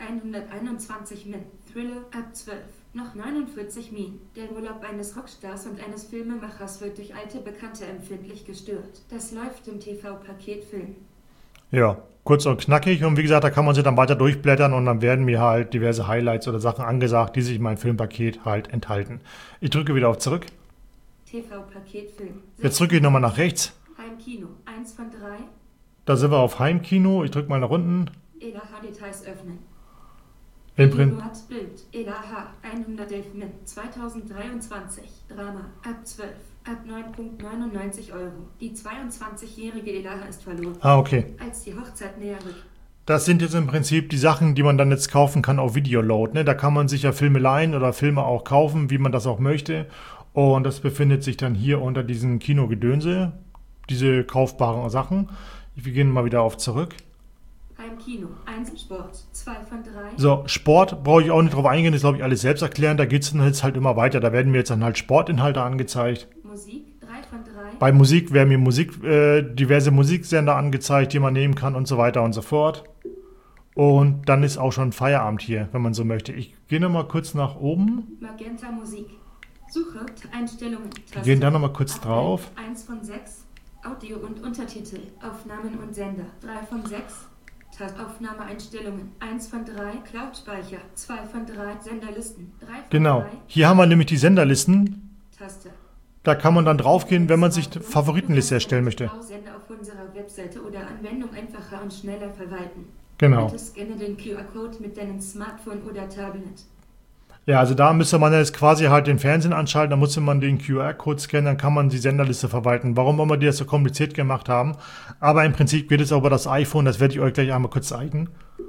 121 Min. Thriller ab 12. Noch 49 Min. Der Urlaub eines Rockstars und eines Filmemachers wird durch alte Bekannte empfindlich gestört. Das läuft im TV-Paketfilm. Ja, kurz und knackig. Und wie gesagt, da kann man sich dann weiter durchblättern und dann werden mir halt diverse Highlights oder Sachen angesagt, die sich in meinem Filmpaket halt enthalten. Ich drücke wieder auf Zurück. TV-Paketfilm. Jetzt drücke ich nochmal nach rechts. Heimkino 1 von 3. Da sind wir auf Heimkino. Ich drücke mal nach unten. ELAH Details öffnen. Im Prinzip. Eduard Bild. ELAH 111 Min. 2023. Drama ab 12. Ab 9,99 €. Die 22-jährige ELAH ist verloren. Ah, okay. Als die Hochzeit näher rückt. Das sind jetzt im Prinzip die Sachen, die man dann jetzt kaufen kann auf Videoload. Ne? Da kann man sich ja Filme leihen oder Filme auch kaufen, wie man das auch möchte. Und das befindet sich dann hier unter diesen Kinogedönse, diese kaufbaren Sachen. Wir gehen mal wieder auf Zurück. Heimkino 1 Sport 2 von 3. So, Sport brauche ich auch nicht drauf eingehen, das ist glaube ich alles selbst erklären. Da geht es dann jetzt halt immer weiter. Da werden mir jetzt dann halt Sportinhalte angezeigt. Musik 3 von 3. Bei Musik werden mir diverse Musiksender angezeigt, die man nehmen kann und so weiter und so fort. Und dann ist auch schon Feierabend hier, wenn man so möchte. Ich gehe nochmal kurz nach oben. Magenta Musik. Suche Einstellungen. Wir gehen da nochmal kurz drauf. 1 von 6. Audio und Untertitel. Aufnahmen und Sender. 3 von 6. Aufnahmeeinstellungen. 1 von 3. Cloud-Speicher. 2 von 3. Senderlisten. 3 von 3. Genau. Hier haben wir nämlich die Senderlisten. Taste. Da kann man dann draufgehen, wenn man sich eine Favoritenliste erstellen möchte. Sender auf unserer Webseite oder Anwendung einfacher und schneller verwalten. Genau. Bitte scanne den QR-Code mit deinem Smartphone oder Tablet. Ja, also da müsste man jetzt quasi halt den Fernsehen anschalten, da musste man den QR-Code scannen, dann kann man die Senderliste verwalten. Warum wir die das so kompliziert gemacht haben. Aber im Prinzip geht es auch über das iPhone, das werde ich euch gleich einmal kurz zeigen.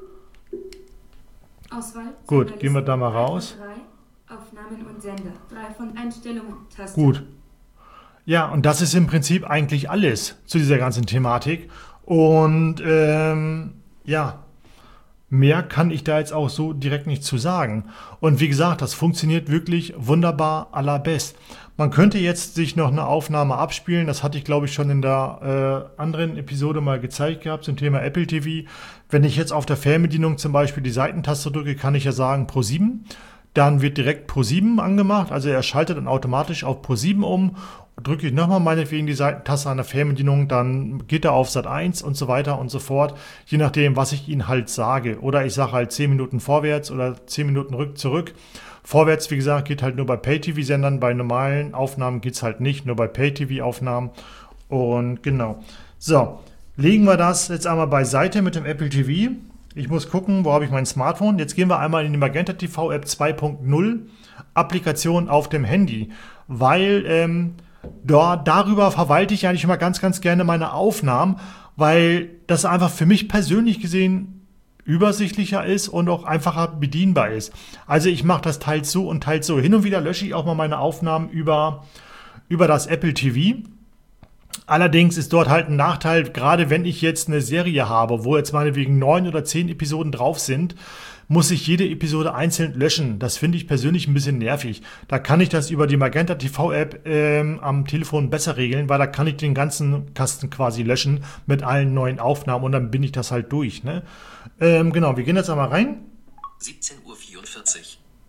Auswahl. Gut, gehen wir da mal raus. 3 Aufnahmen und Sender. 3 von Einstellungen. Taste. Gut. Ja, und das ist im Prinzip eigentlich alles zu dieser ganzen Thematik. Und ja, mehr kann ich da jetzt auch so direkt nicht zu sagen. Und wie gesagt, das funktioniert wirklich wunderbar allerbest. Man könnte jetzt sich noch eine Aufnahme abspielen. Das hatte ich, glaube ich, schon in der anderen Episode mal gezeigt gehabt zum Thema Apple TV. Wenn ich jetzt auf der Fernbedienung zum Beispiel die Seitentaste drücke, kann ich ja sagen Pro7. Dann wird direkt Pro7 angemacht. Also er schaltet dann automatisch auf Pro7 um. Drücke ich nochmal meinetwegen die Seitentaste an der Fernbedienung, dann geht er auf Sat1 und so weiter und so fort, je nachdem, was ich Ihnen halt sage. Oder ich sage halt 10 Minuten vorwärts oder 10 Minuten zurück. Vorwärts, wie gesagt, geht halt nur bei Pay-TV-Sendern, bei normalen Aufnahmen geht es halt nicht, nur bei Pay-TV-Aufnahmen. Und genau. So, legen wir das jetzt einmal beiseite mit dem Apple TV. Ich muss gucken, wo habe ich mein Smartphone. Jetzt gehen wir einmal in die Magenta TV App 2.0 Applikation auf dem Handy, weil darüber verwalte ich eigentlich immer ganz, ganz gerne meine Aufnahmen, weil das einfach für mich persönlich gesehen übersichtlicher ist und auch einfacher bedienbar ist. Also ich mache das teils so und teils so. Hin und wieder lösche ich auch mal meine Aufnahmen über das Apple TV. Allerdings ist dort halt ein Nachteil, gerade wenn ich jetzt eine Serie habe, wo jetzt meinetwegen 9 oder 10 Episoden drauf sind, muss ich jede Episode einzeln löschen. Das finde ich persönlich ein bisschen nervig. Da kann ich das über die Magenta TV App am Telefon besser regeln, weil da kann ich den ganzen Kasten quasi löschen mit allen neuen Aufnahmen und dann bin ich das halt durch. Ne? Genau, wir gehen jetzt einmal rein. 17:44 Uhr.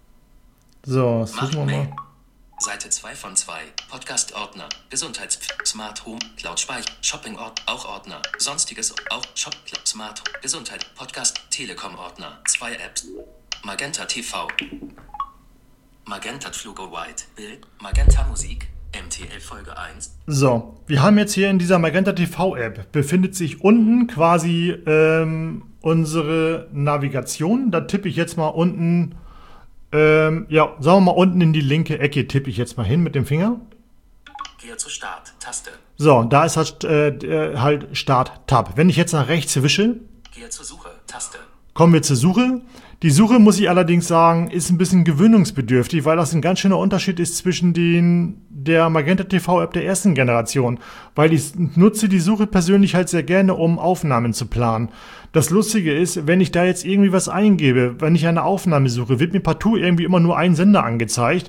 So, das suchen wir mal. Seite 2 von 2. Podcast-Ordner. Gesundheits... Smart Home. Cloud-Speicher. Shopping-Ort. Auch Ordner. Sonstiges. Auch Shop. Smart. Gesundheit. Podcast. Telekom-Ordner. 2 Apps. Magenta TV. Magenta Flugo White. Bild. Magenta Musik. MTL Folge 1. So, wir haben jetzt hier in dieser Magenta TV App befindet sich unten quasi unsere Navigation. Da tippe ich jetzt mal unten... sagen wir mal unten in die linke Ecke tippe ich jetzt mal hin mit dem Finger. Gehe zu Start, Taste. So, da ist halt Start-Tab. Wenn ich jetzt nach rechts wische, Gehe zur Suche, Taste. kommen wir zur Suche. Die Suche, muss ich allerdings sagen, ist ein bisschen gewöhnungsbedürftig, weil das ein ganz schöner Unterschied ist zwischen der Magenta TV App der ersten Generation. Weil ich nutze die Suche persönlich halt sehr gerne, um Aufnahmen zu planen. Das Lustige ist, wenn ich da jetzt irgendwie was eingebe, wenn ich eine Aufnahme suche, wird mir partout irgendwie immer nur ein Sender angezeigt,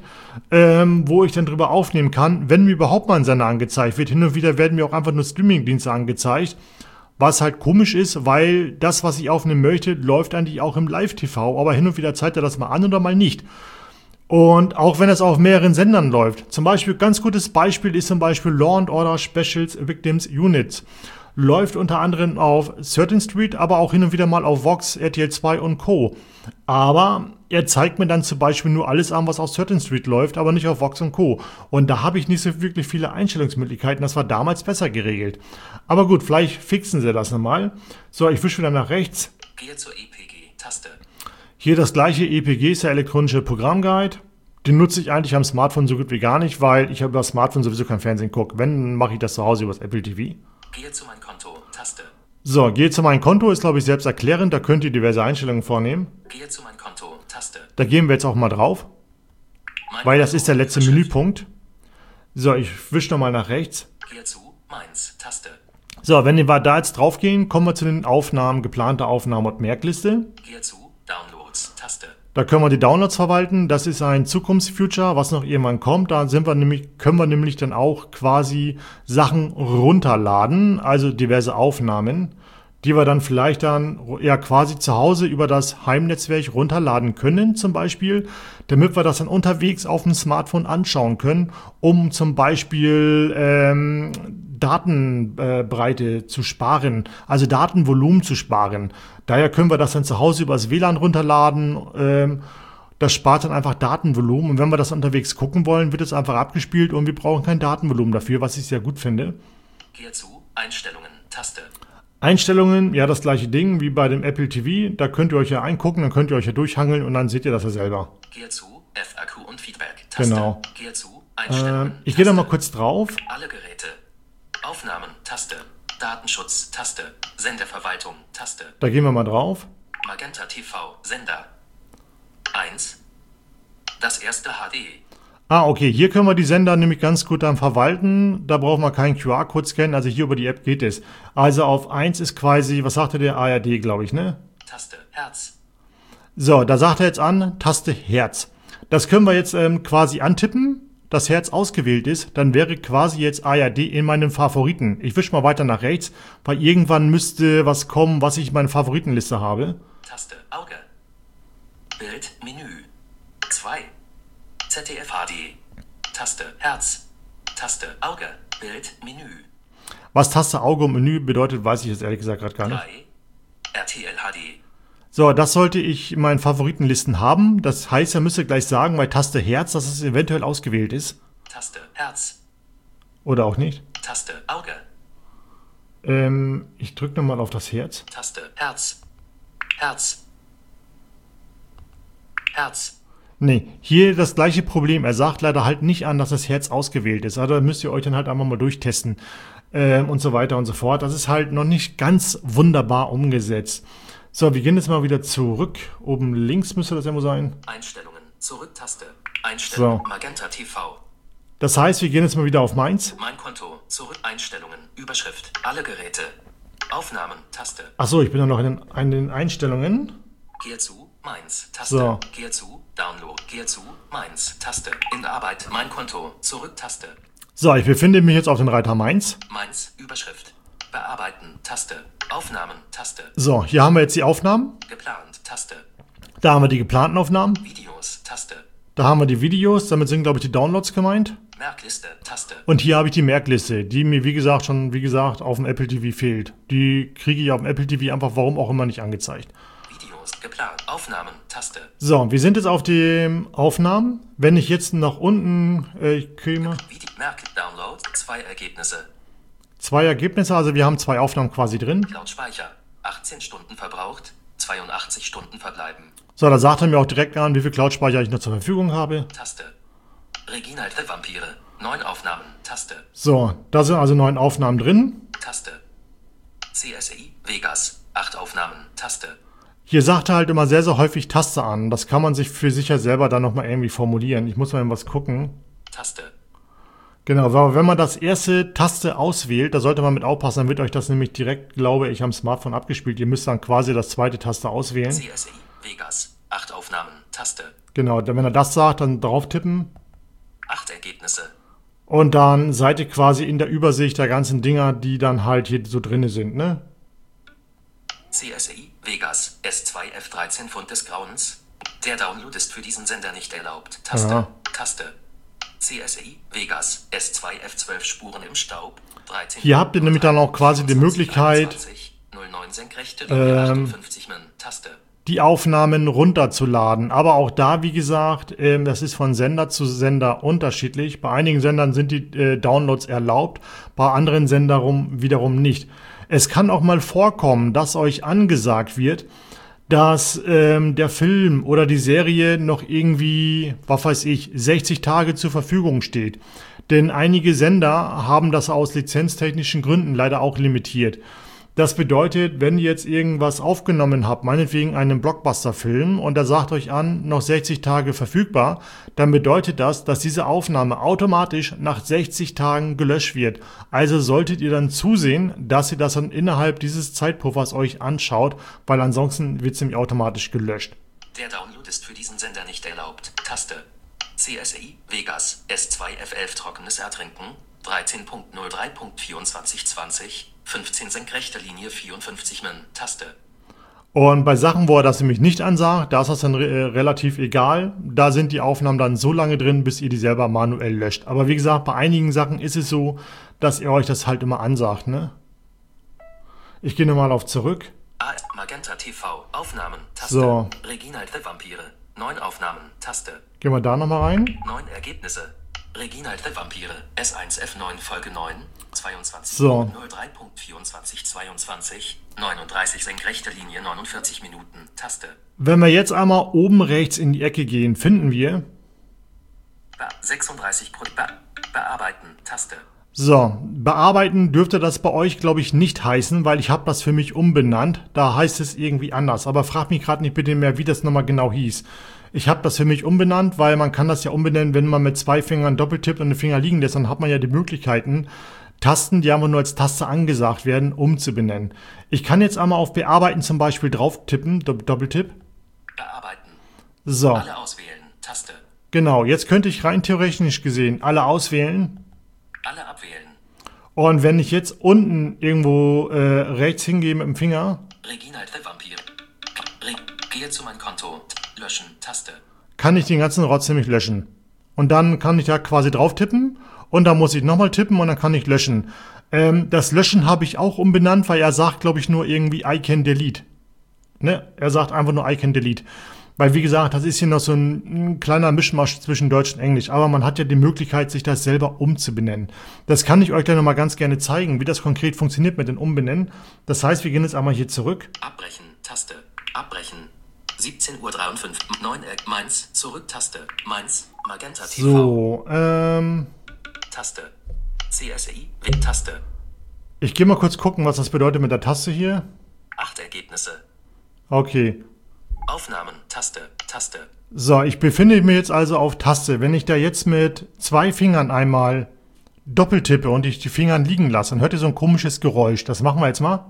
wo ich dann drüber aufnehmen kann, wenn mir überhaupt mal ein Sender angezeigt wird. Hin und wieder werden mir auch einfach nur Streamingdienste angezeigt. Was halt komisch ist, weil das, was ich aufnehmen möchte, läuft eigentlich auch im Live-TV, aber hin und wieder zeigt er das mal an oder mal nicht. Und auch wenn es auf mehreren Sendern läuft. Zum Beispiel, ganz gutes Beispiel ist zum Beispiel Law & Order Specials Victims Unit. Läuft unter anderem auf Certain Street, aber auch hin und wieder mal auf Vox, RTL 2 und Co. Aber er zeigt mir dann zum Beispiel nur alles an, was auf Certain Street läuft, aber nicht auf Vox und Co. Und da habe ich nicht so wirklich viele Einstellungsmöglichkeiten. Das war damals besser geregelt. Aber gut, vielleicht fixen sie das nochmal. So, ich wische wieder nach rechts. Gehe zur EPG-Taste. Hier das gleiche EPG ist der elektronische Programmguide. Den nutze ich eigentlich am Smartphone so gut wie gar nicht, weil ich über das Smartphone sowieso kein Fernsehen gucke. Wenn, mache ich das zu Hause über das Apple TV. Gehe zu mein Konto, Taste. So, gehe zu meinem Konto, ist glaube ich selbst erklärend, da könnt ihr diverse Einstellungen vornehmen. Gehe zu mein Konto, Taste. Da gehen wir jetzt auch mal drauf, Mein weil das Konto, ist der letzte Überschrift. Menüpunkt. So, ich wische nochmal nach rechts. Gehe zu meins, Taste. So, wenn wir da jetzt drauf gehen, kommen wir zu den Aufnahmen, geplante Aufnahmen und Merkliste. Gehe zu Downloads, Taste. Da können wir die Downloads verwalten. Das ist ein Zukunftsfuture, was noch irgendwann kommt. Da können wir nämlich dann auch quasi Sachen runterladen, also diverse Aufnahmen, die wir dann vielleicht dann ja quasi zu Hause über das Heimnetzwerk runterladen können, zum Beispiel, damit wir das dann unterwegs auf dem Smartphone anschauen können, um zum Beispiel Datenbreite zu sparen, also Datenvolumen zu sparen. Daher können wir das dann zu Hause über das WLAN runterladen. Das spart dann einfach Datenvolumen. Und wenn wir das unterwegs gucken wollen, wird es einfach abgespielt und wir brauchen kein Datenvolumen dafür, was ich sehr gut finde. Gehe zu Einstellungen, Taste. Einstellungen, ja, das gleiche Ding wie bei dem Apple TV. Da könnt ihr euch ja eingucken, dann könnt ihr euch ja durchhangeln und dann seht ihr das ja selber. Gehe zu FAQ und Feedback, Taste. Genau. Gehe zu Einstellungen, Ich gehe da Taste. mal kurz drauf. Alle Geräte. Aufnahmen, Taste. Datenschutz, Taste. Senderverwaltung, Taste. Da gehen wir mal drauf. Magenta TV, Sender. 1. Das erste HD. Ah, okay, hier können wir die Sender nämlich ganz gut dann verwalten. Da brauchen wir keinen QR-Code scannen, also hier über die App geht es. Also auf 1 ist quasi, was sagte der ARD, glaube ich, ne? Taste, Herz. So, da sagt er jetzt an, Taste Herz. Das können wir jetzt quasi antippen, das Herz ausgewählt ist, dann wäre quasi jetzt ARD in meinen Favoriten. Ich wische mal weiter nach rechts, weil irgendwann müsste was kommen, was ich in meiner Favoritenliste habe. Taste, Auge. Bild, Menü. 2. ZDF HD. Taste, Herz. Taste, Auge. Bild, Menü. Was Taste Auge und Menü bedeutet, weiß ich jetzt ehrlich gesagt gerade gar nicht. 3. RTL HD. So, das sollte ich in meinen Favoritenlisten haben. Das heißt, er müsste gleich sagen, bei Taste Herz, dass es eventuell ausgewählt ist. Taste, Herz. Oder auch nicht. Taste, Auge. Ich drücke nochmal auf das Herz. Taste, Herz. Herz. Herz. Nee, hier das gleiche Problem. Er sagt leider halt nicht an, dass das Herz ausgewählt ist. Also da müsst ihr euch dann halt einmal mal durchtesten und so weiter und so fort. Das ist halt noch nicht ganz wunderbar umgesetzt. So, wir gehen jetzt mal wieder zurück. Oben links müsste das irgendwo sein. Einstellungen. Zurück-Taste. Einstellungen. So. Magenta TV. Das heißt, wir gehen jetzt mal wieder auf meins. Mein Konto. Zurück. Einstellungen. Überschrift. Alle Geräte. Aufnahmen. Taste. Achso, ich bin ja noch in den Einstellungen. Gehe zu. Meins. Taste. So. Gehe zu. Download. Gehe zu. Meins. Taste. In Arbeit. Mein Konto. Zurück-Taste. So, ich befinde mich jetzt auf den Reiter meins. Meins. Überschrift. Bearbeiten. Taste. Aufnahmen. Taste. So, hier haben wir jetzt die Aufnahmen. Geplant. Taste. Da haben wir die geplanten Aufnahmen. Videos. Taste. Da haben wir die Videos. Damit sind, glaube ich, die Downloads gemeint. Merkliste. Taste. Und hier habe ich die Merkliste, die mir, wie gesagt, auf dem Apple TV fehlt. Die kriege ich auf dem Apple TV einfach, warum auch immer, nicht angezeigt. Videos. Geplant. Aufnahmen. Taste. So, wir sind jetzt auf den Aufnahmen. Wenn ich jetzt nach unten käme, Download. 2 Ergebnisse. 2 Ergebnisse, also wir haben 2 Aufnahmen quasi drin. Laut Speicher. 18 Stunden verbraucht. 82 Stunden verbleiben. So, da sagt er mir auch direkt an, wie viel Cloud-Speicher ich noch zur Verfügung habe. Taste. Regina der Vampire. 9 Aufnahmen. Taste. So, da sind also 9 Aufnahmen drin. Taste. CSI. Vegas. 8 Aufnahmen. Taste. Hier sagt er halt immer sehr, sehr häufig Taste an. Das kann man sich für sicher selber dann nochmal irgendwie formulieren. Ich muss mal was gucken. Taste. Genau, aber wenn man das erste Taste auswählt, da sollte man mit aufpassen, dann wird euch das nämlich direkt, glaube ich, am Smartphone abgespielt. Ihr müsst dann quasi das zweite Taste auswählen. CSI. Vegas. 8 Aufnahmen. Taste. Genau, wenn er das sagt, dann drauf tippen. 8 Ergebnisse. Und dann seid ihr quasi in der Übersicht der ganzen Dinger, die dann halt hier so drinne sind, ne? CSI. Vegas. S2 F13 Pfund des Grauens. Der Download ist für diesen Sender nicht erlaubt. Taste. Ja. Taste. CSI. Vegas. S2 F12 Spuren im Staub. 13. Hier habt ihr nämlich dann auch quasi die Möglichkeit, 21, 09 senkrechte Linie 58 Min. Taste. die Aufnahmen runterzuladen. Aber auch da, wie gesagt, das ist von Sender zu Sender unterschiedlich. Bei einigen Sendern sind die Downloads erlaubt, bei anderen Sendern wiederum nicht. Es kann auch mal vorkommen, dass euch angesagt wird, dass der Film oder die Serie noch irgendwie, was weiß ich, 60 Tage zur Verfügung steht. Denn einige Sender haben das aus lizenztechnischen Gründen leider auch limitiert. Das bedeutet, wenn ihr jetzt irgendwas aufgenommen habt, meinetwegen einen Blockbuster-Film, und der sagt euch an, noch 60 Tage verfügbar, dann bedeutet das, dass diese Aufnahme automatisch nach 60 Tagen gelöscht wird. Also solltet ihr dann zusehen, dass ihr das dann innerhalb dieses Zeitpuffers euch anschaut, weil ansonsten wird es nämlich automatisch gelöscht. Der Download ist für diesen Sender nicht erlaubt. Taste. CSI. Vegas. S2 F11 trockenes Ertrinken. 13.03.2420. 15 senkrechte Linie 54 Min. Taste. Und bei Sachen, wo er das nämlich nicht ansagt, da ist das dann relativ egal. Da sind die Aufnahmen dann so lange drin, bis ihr die selber manuell löscht. Aber wie gesagt, bei einigen Sachen ist es so, dass ihr euch das halt immer ansagt, ne? Ich gehe nochmal auf zurück. Magenta TV. Aufnahmen. Taste. So. Regina der Vampire. 9 Aufnahmen. Taste. Gehen wir da nochmal rein. 9 Ergebnisse. Regina der Vampire. S1 F9 Folge 9. 22. So. 03.2422. 39 senkrechte Linie 49 Minuten. Taste. Wenn wir jetzt einmal oben rechts in die Ecke gehen, finden wir 36 Bearbeiten. Taste. so, bearbeiten dürfte das bei euch, glaube ich, nicht heißen, weil ich habe das für mich umbenannt. Da heißt es irgendwie anders. Aber fragt mich gerade nicht bitte mehr, wie das nochmal genau hieß. Ich habe das für mich umbenannt, weil man kann das ja umbenennen, wenn man mit 2 Fingern doppeltippt und den Finger liegen lässt. Dann hat man ja die Möglichkeiten, Tasten, die einfach nur als Taste angesagt werden, umzubenennen. Ich kann jetzt einmal auf Bearbeiten zum Beispiel drauf tippen, Doppeltipp. Bearbeiten. So, Alle auswählen. Taste. genau. Jetzt könnte ich rein theoretisch gesehen alle auswählen. Alle abwählen. Und wenn ich jetzt unten irgendwo rechts hingehe mit dem Finger, Regina der Vampir. Gehe zu mein Konto. Löschen. Taste. kann ich den ganzen Rotz nämlich löschen. Und dann kann ich da quasi drauf tippen und dann muss ich nochmal tippen und dann kann ich löschen. Das Löschen habe ich auch umbenannt, weil er sagt, glaube ich, nur irgendwie I can delete. Ne? Er sagt einfach nur I can delete. Weil, wie gesagt, das ist hier noch so ein kleiner Mischmasch zwischen Deutsch und Englisch. Aber man hat ja die Möglichkeit, sich das selber umzubenennen. Das kann ich euch dann nochmal ganz gerne zeigen, wie das konkret funktioniert mit dem Umbenennen. Das heißt, wir gehen jetzt einmal hier zurück. Abbrechen. Taste. Abbrechen. 17:53 Uhr. 9 Mainz. Zurück-Taste. Mainz. Magenta TV. So, Taste. CSI. Taste. ich gehe mal kurz gucken, was das bedeutet mit der Taste hier. 8 Ergebnisse. Okay. Aufnahmen. Taste. Taste. So, ich befinde mich jetzt also auf Taste. Wenn ich da jetzt mit 2 Fingern einmal doppeltippe und ich die Finger liegen lasse, dann hört ihr so ein komisches Geräusch. Das machen wir jetzt mal.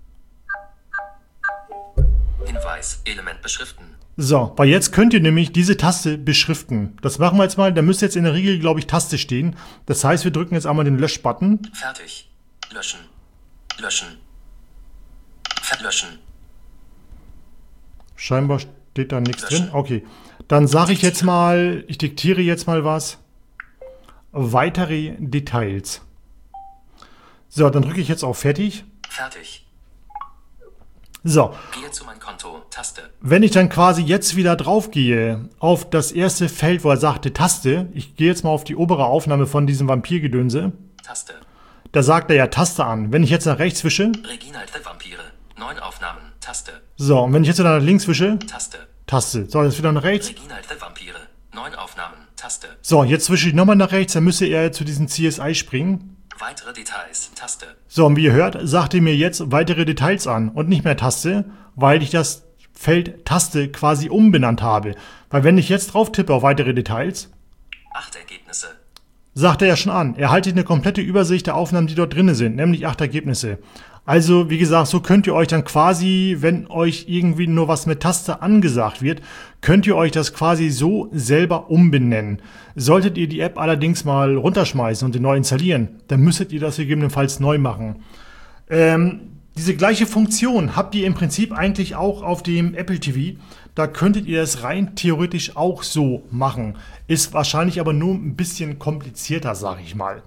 Hinweis. Element beschriften. So, weil jetzt könnt ihr nämlich diese Taste beschriften. Das machen wir jetzt mal. Da müsste jetzt in der Regel, glaube ich, Taste stehen. Das heißt, wir drücken jetzt einmal den Lösch-Button. Fertig. Löschen. Löschen. Löschen. Scheinbar steht da nichts Löschen. drin. Okay. Dann sage ich jetzt mal, ich diktiere jetzt mal was. Weitere Details. So, dann drücke ich jetzt auf Fertig. Fertig. So, Gehe zu mein Konto. Taste. wenn ich dann quasi jetzt wieder drauf gehe auf das erste Feld, wo er sagte Taste, ich gehe jetzt mal auf die obere Aufnahme von diesem Vampirgedönse, Taste. da sagt er ja Taste an. Wenn ich jetzt nach rechts wische, Regina der Vampire. 9 Aufnahmen. Taste. so, und wenn ich jetzt wieder nach links wische, Taste. Taste. So, jetzt wieder nach rechts. Regina der Vampire. 9 Aufnahmen. Taste. So, jetzt wische ich nochmal nach rechts, dann müsste er zu diesem CSI springen. Weitere Details. Taste. So, und wie ihr hört, sagt er mir jetzt weitere Details an und nicht mehr Taste, weil ich das Feld Taste quasi umbenannt habe. Weil wenn ich jetzt drauf tippe auf weitere Details, 8 Ergebnisse. sagt er ja schon an, er haltet eine komplette Übersicht der Aufnahmen, die dort drin sind, nämlich 8 Ergebnisse. Also, wie gesagt, so könnt ihr euch dann quasi, wenn euch irgendwie nur was mit Taste angesagt wird, könnt ihr euch das quasi so selber umbenennen. Solltet ihr die App allerdings mal runterschmeißen und die neu installieren, dann müsstet ihr das gegebenenfalls neu machen. Diese gleiche Funktion habt ihr im Prinzip eigentlich auch auf dem Apple TV. Da könntet ihr es rein theoretisch auch so machen. Ist wahrscheinlich aber nur ein bisschen komplizierter, sage ich mal.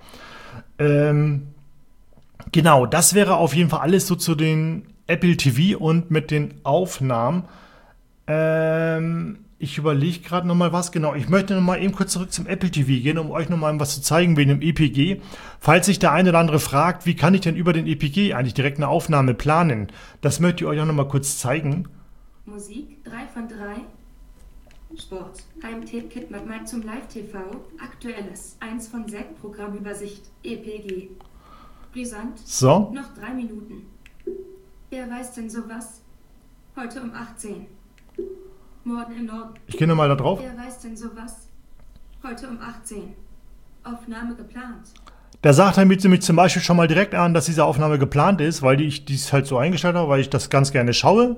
Genau, das wäre auf jeden Fall alles so zu den Apple TV und mit den Aufnahmen. Ich überlege gerade nochmal was. Genau, ich möchte nochmal eben kurz zurück zum Apple TV gehen, um euch nochmal was zu zeigen wegen dem EPG. Falls sich der eine oder andere fragt, wie kann ich denn über den EPG eigentlich direkt eine Aufnahme planen? Das möchte ich euch auch nochmal kurz zeigen. Musik 3 von 3. Sport. Ein Tape-Kit mit Mike zum Live-TV. Aktuelles 1 von 6. Programmübersicht. EPG. Brisant. So, Noch 3 Minuten. Wer weiß denn sowas? Heute um 18. Morden im Norden. ich gehe nochmal da drauf. Wer weiß denn sowas? Heute um 18. Aufnahme geplant. Da sagt er mir nämlich zum Beispiel schon mal direkt an, dass diese Aufnahme geplant ist, weil ich dies halt so eingestellt habe, weil ich das ganz gerne schaue.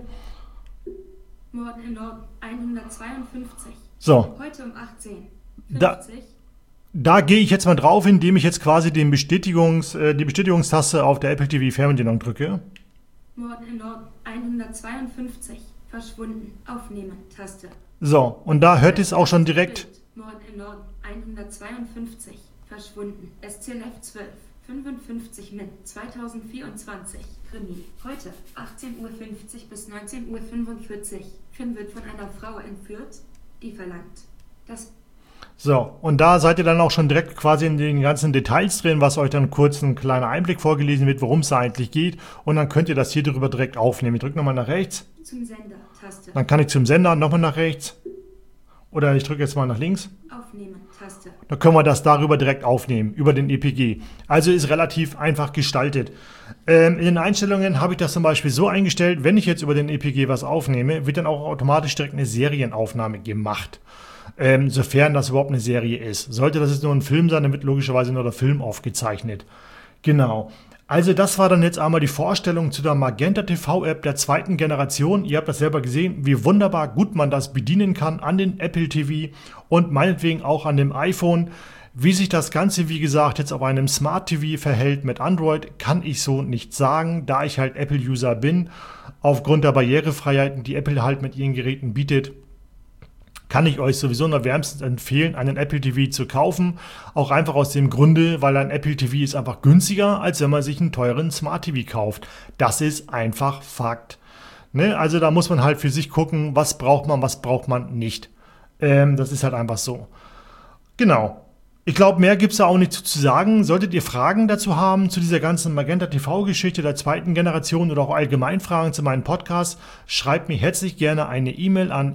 Morden im Norden 152. So, Heute um 18. Da- 50. da gehe ich jetzt mal drauf, indem ich jetzt quasi die Bestätigungstaste auf der Apple TV Fernbedienung drücke. Morden im Norden 152. Verschwunden. Aufnehmen. Taste. So, und da hört ihr es auch schon direkt. Bild. Morden im Norden 152. Verschwunden. SCLF 12. 55 Min. 2024. Krimi. Heute 18:50 Uhr bis 19:45 Uhr. Finn wird von einer Frau entführt, die verlangt, dass So, und da seid ihr dann auch schon direkt quasi in den ganzen Details drin, was euch dann kurz ein kleiner Einblick vorgelesen wird, worum es da eigentlich geht. Und dann könnt ihr das hier drüber direkt aufnehmen. Ich drücke nochmal nach rechts. zum Sender. Taste. Dann kann ich zum Sender nochmal nach rechts. Oder ich drücke jetzt mal nach links. Aufnehmen. Taste. Dann können wir das darüber direkt aufnehmen, über den EPG. Also ist relativ einfach gestaltet. In den Einstellungen habe ich das zum Beispiel so eingestellt, wenn ich jetzt über den EPG was aufnehme, wird dann auch automatisch direkt eine Serienaufnahme gemacht. Sofern das überhaupt eine Serie ist. Sollte das jetzt nur ein Film sein, dann wird logischerweise nur der Film aufgezeichnet. Genau. Also das war dann jetzt einmal die Vorstellung zu der Magenta TV App der 2. Generation. Ihr habt das selber gesehen, wie wunderbar gut man das bedienen kann an den Apple TV und meinetwegen auch an dem iPhone. Wie sich das Ganze, wie gesagt, jetzt auf einem Smart TV verhält mit Android, kann ich so nicht sagen, da ich halt Apple-User bin. Aufgrund der Barrierefreiheiten, die Apple halt mit ihren Geräten bietet, kann ich euch sowieso nur wärmstens empfehlen, einen Apple TV zu kaufen. Auch einfach aus dem Grunde, weil ein Apple TV ist einfach günstiger, als wenn man sich einen teuren Smart TV kauft. Das ist einfach Fakt. Ne? Also da muss man halt für sich gucken, was braucht man nicht. Das ist halt einfach so. Genau. Ich glaube, mehr gibt es da auch nicht zu sagen. Solltet ihr Fragen dazu haben, zu dieser ganzen Magenta TV-Geschichte der zweiten Generation oder auch allgemein Fragen zu meinem Podcast, schreibt mir herzlich gerne eine E-Mail an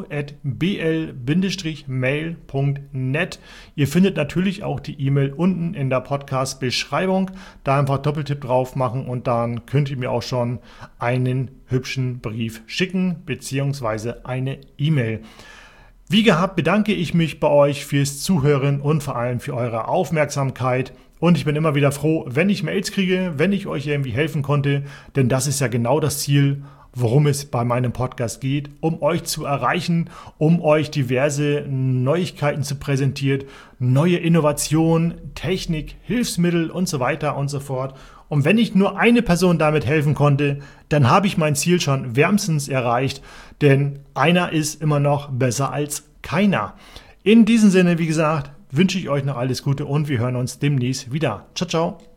info@bl-mail.net. Ihr findet natürlich auch die E-Mail unten in der Podcast-Beschreibung. Da einfach Doppeltipp drauf machen und dann könnt ihr mir auch schon einen hübschen Brief schicken, beziehungsweise eine E-Mail. Wie gehabt bedanke ich mich bei euch fürs Zuhören und vor allem für eure Aufmerksamkeit. Und ich bin immer wieder froh, wenn ich Mails kriege, wenn ich euch irgendwie helfen konnte. Denn das ist ja genau das Ziel, worum es bei meinem Podcast geht, um euch zu erreichen, um euch diverse Neuigkeiten zu präsentieren, neue Innovationen, Technik, Hilfsmittel und so weiter und so fort. Und wenn ich nur eine Person damit helfen konnte, dann habe ich mein Ziel schon wärmstens erreicht, denn einer ist immer noch besser als keiner. In diesem Sinne, wie gesagt, wünsche ich euch noch alles Gute und wir hören uns demnächst wieder. Ciao, ciao.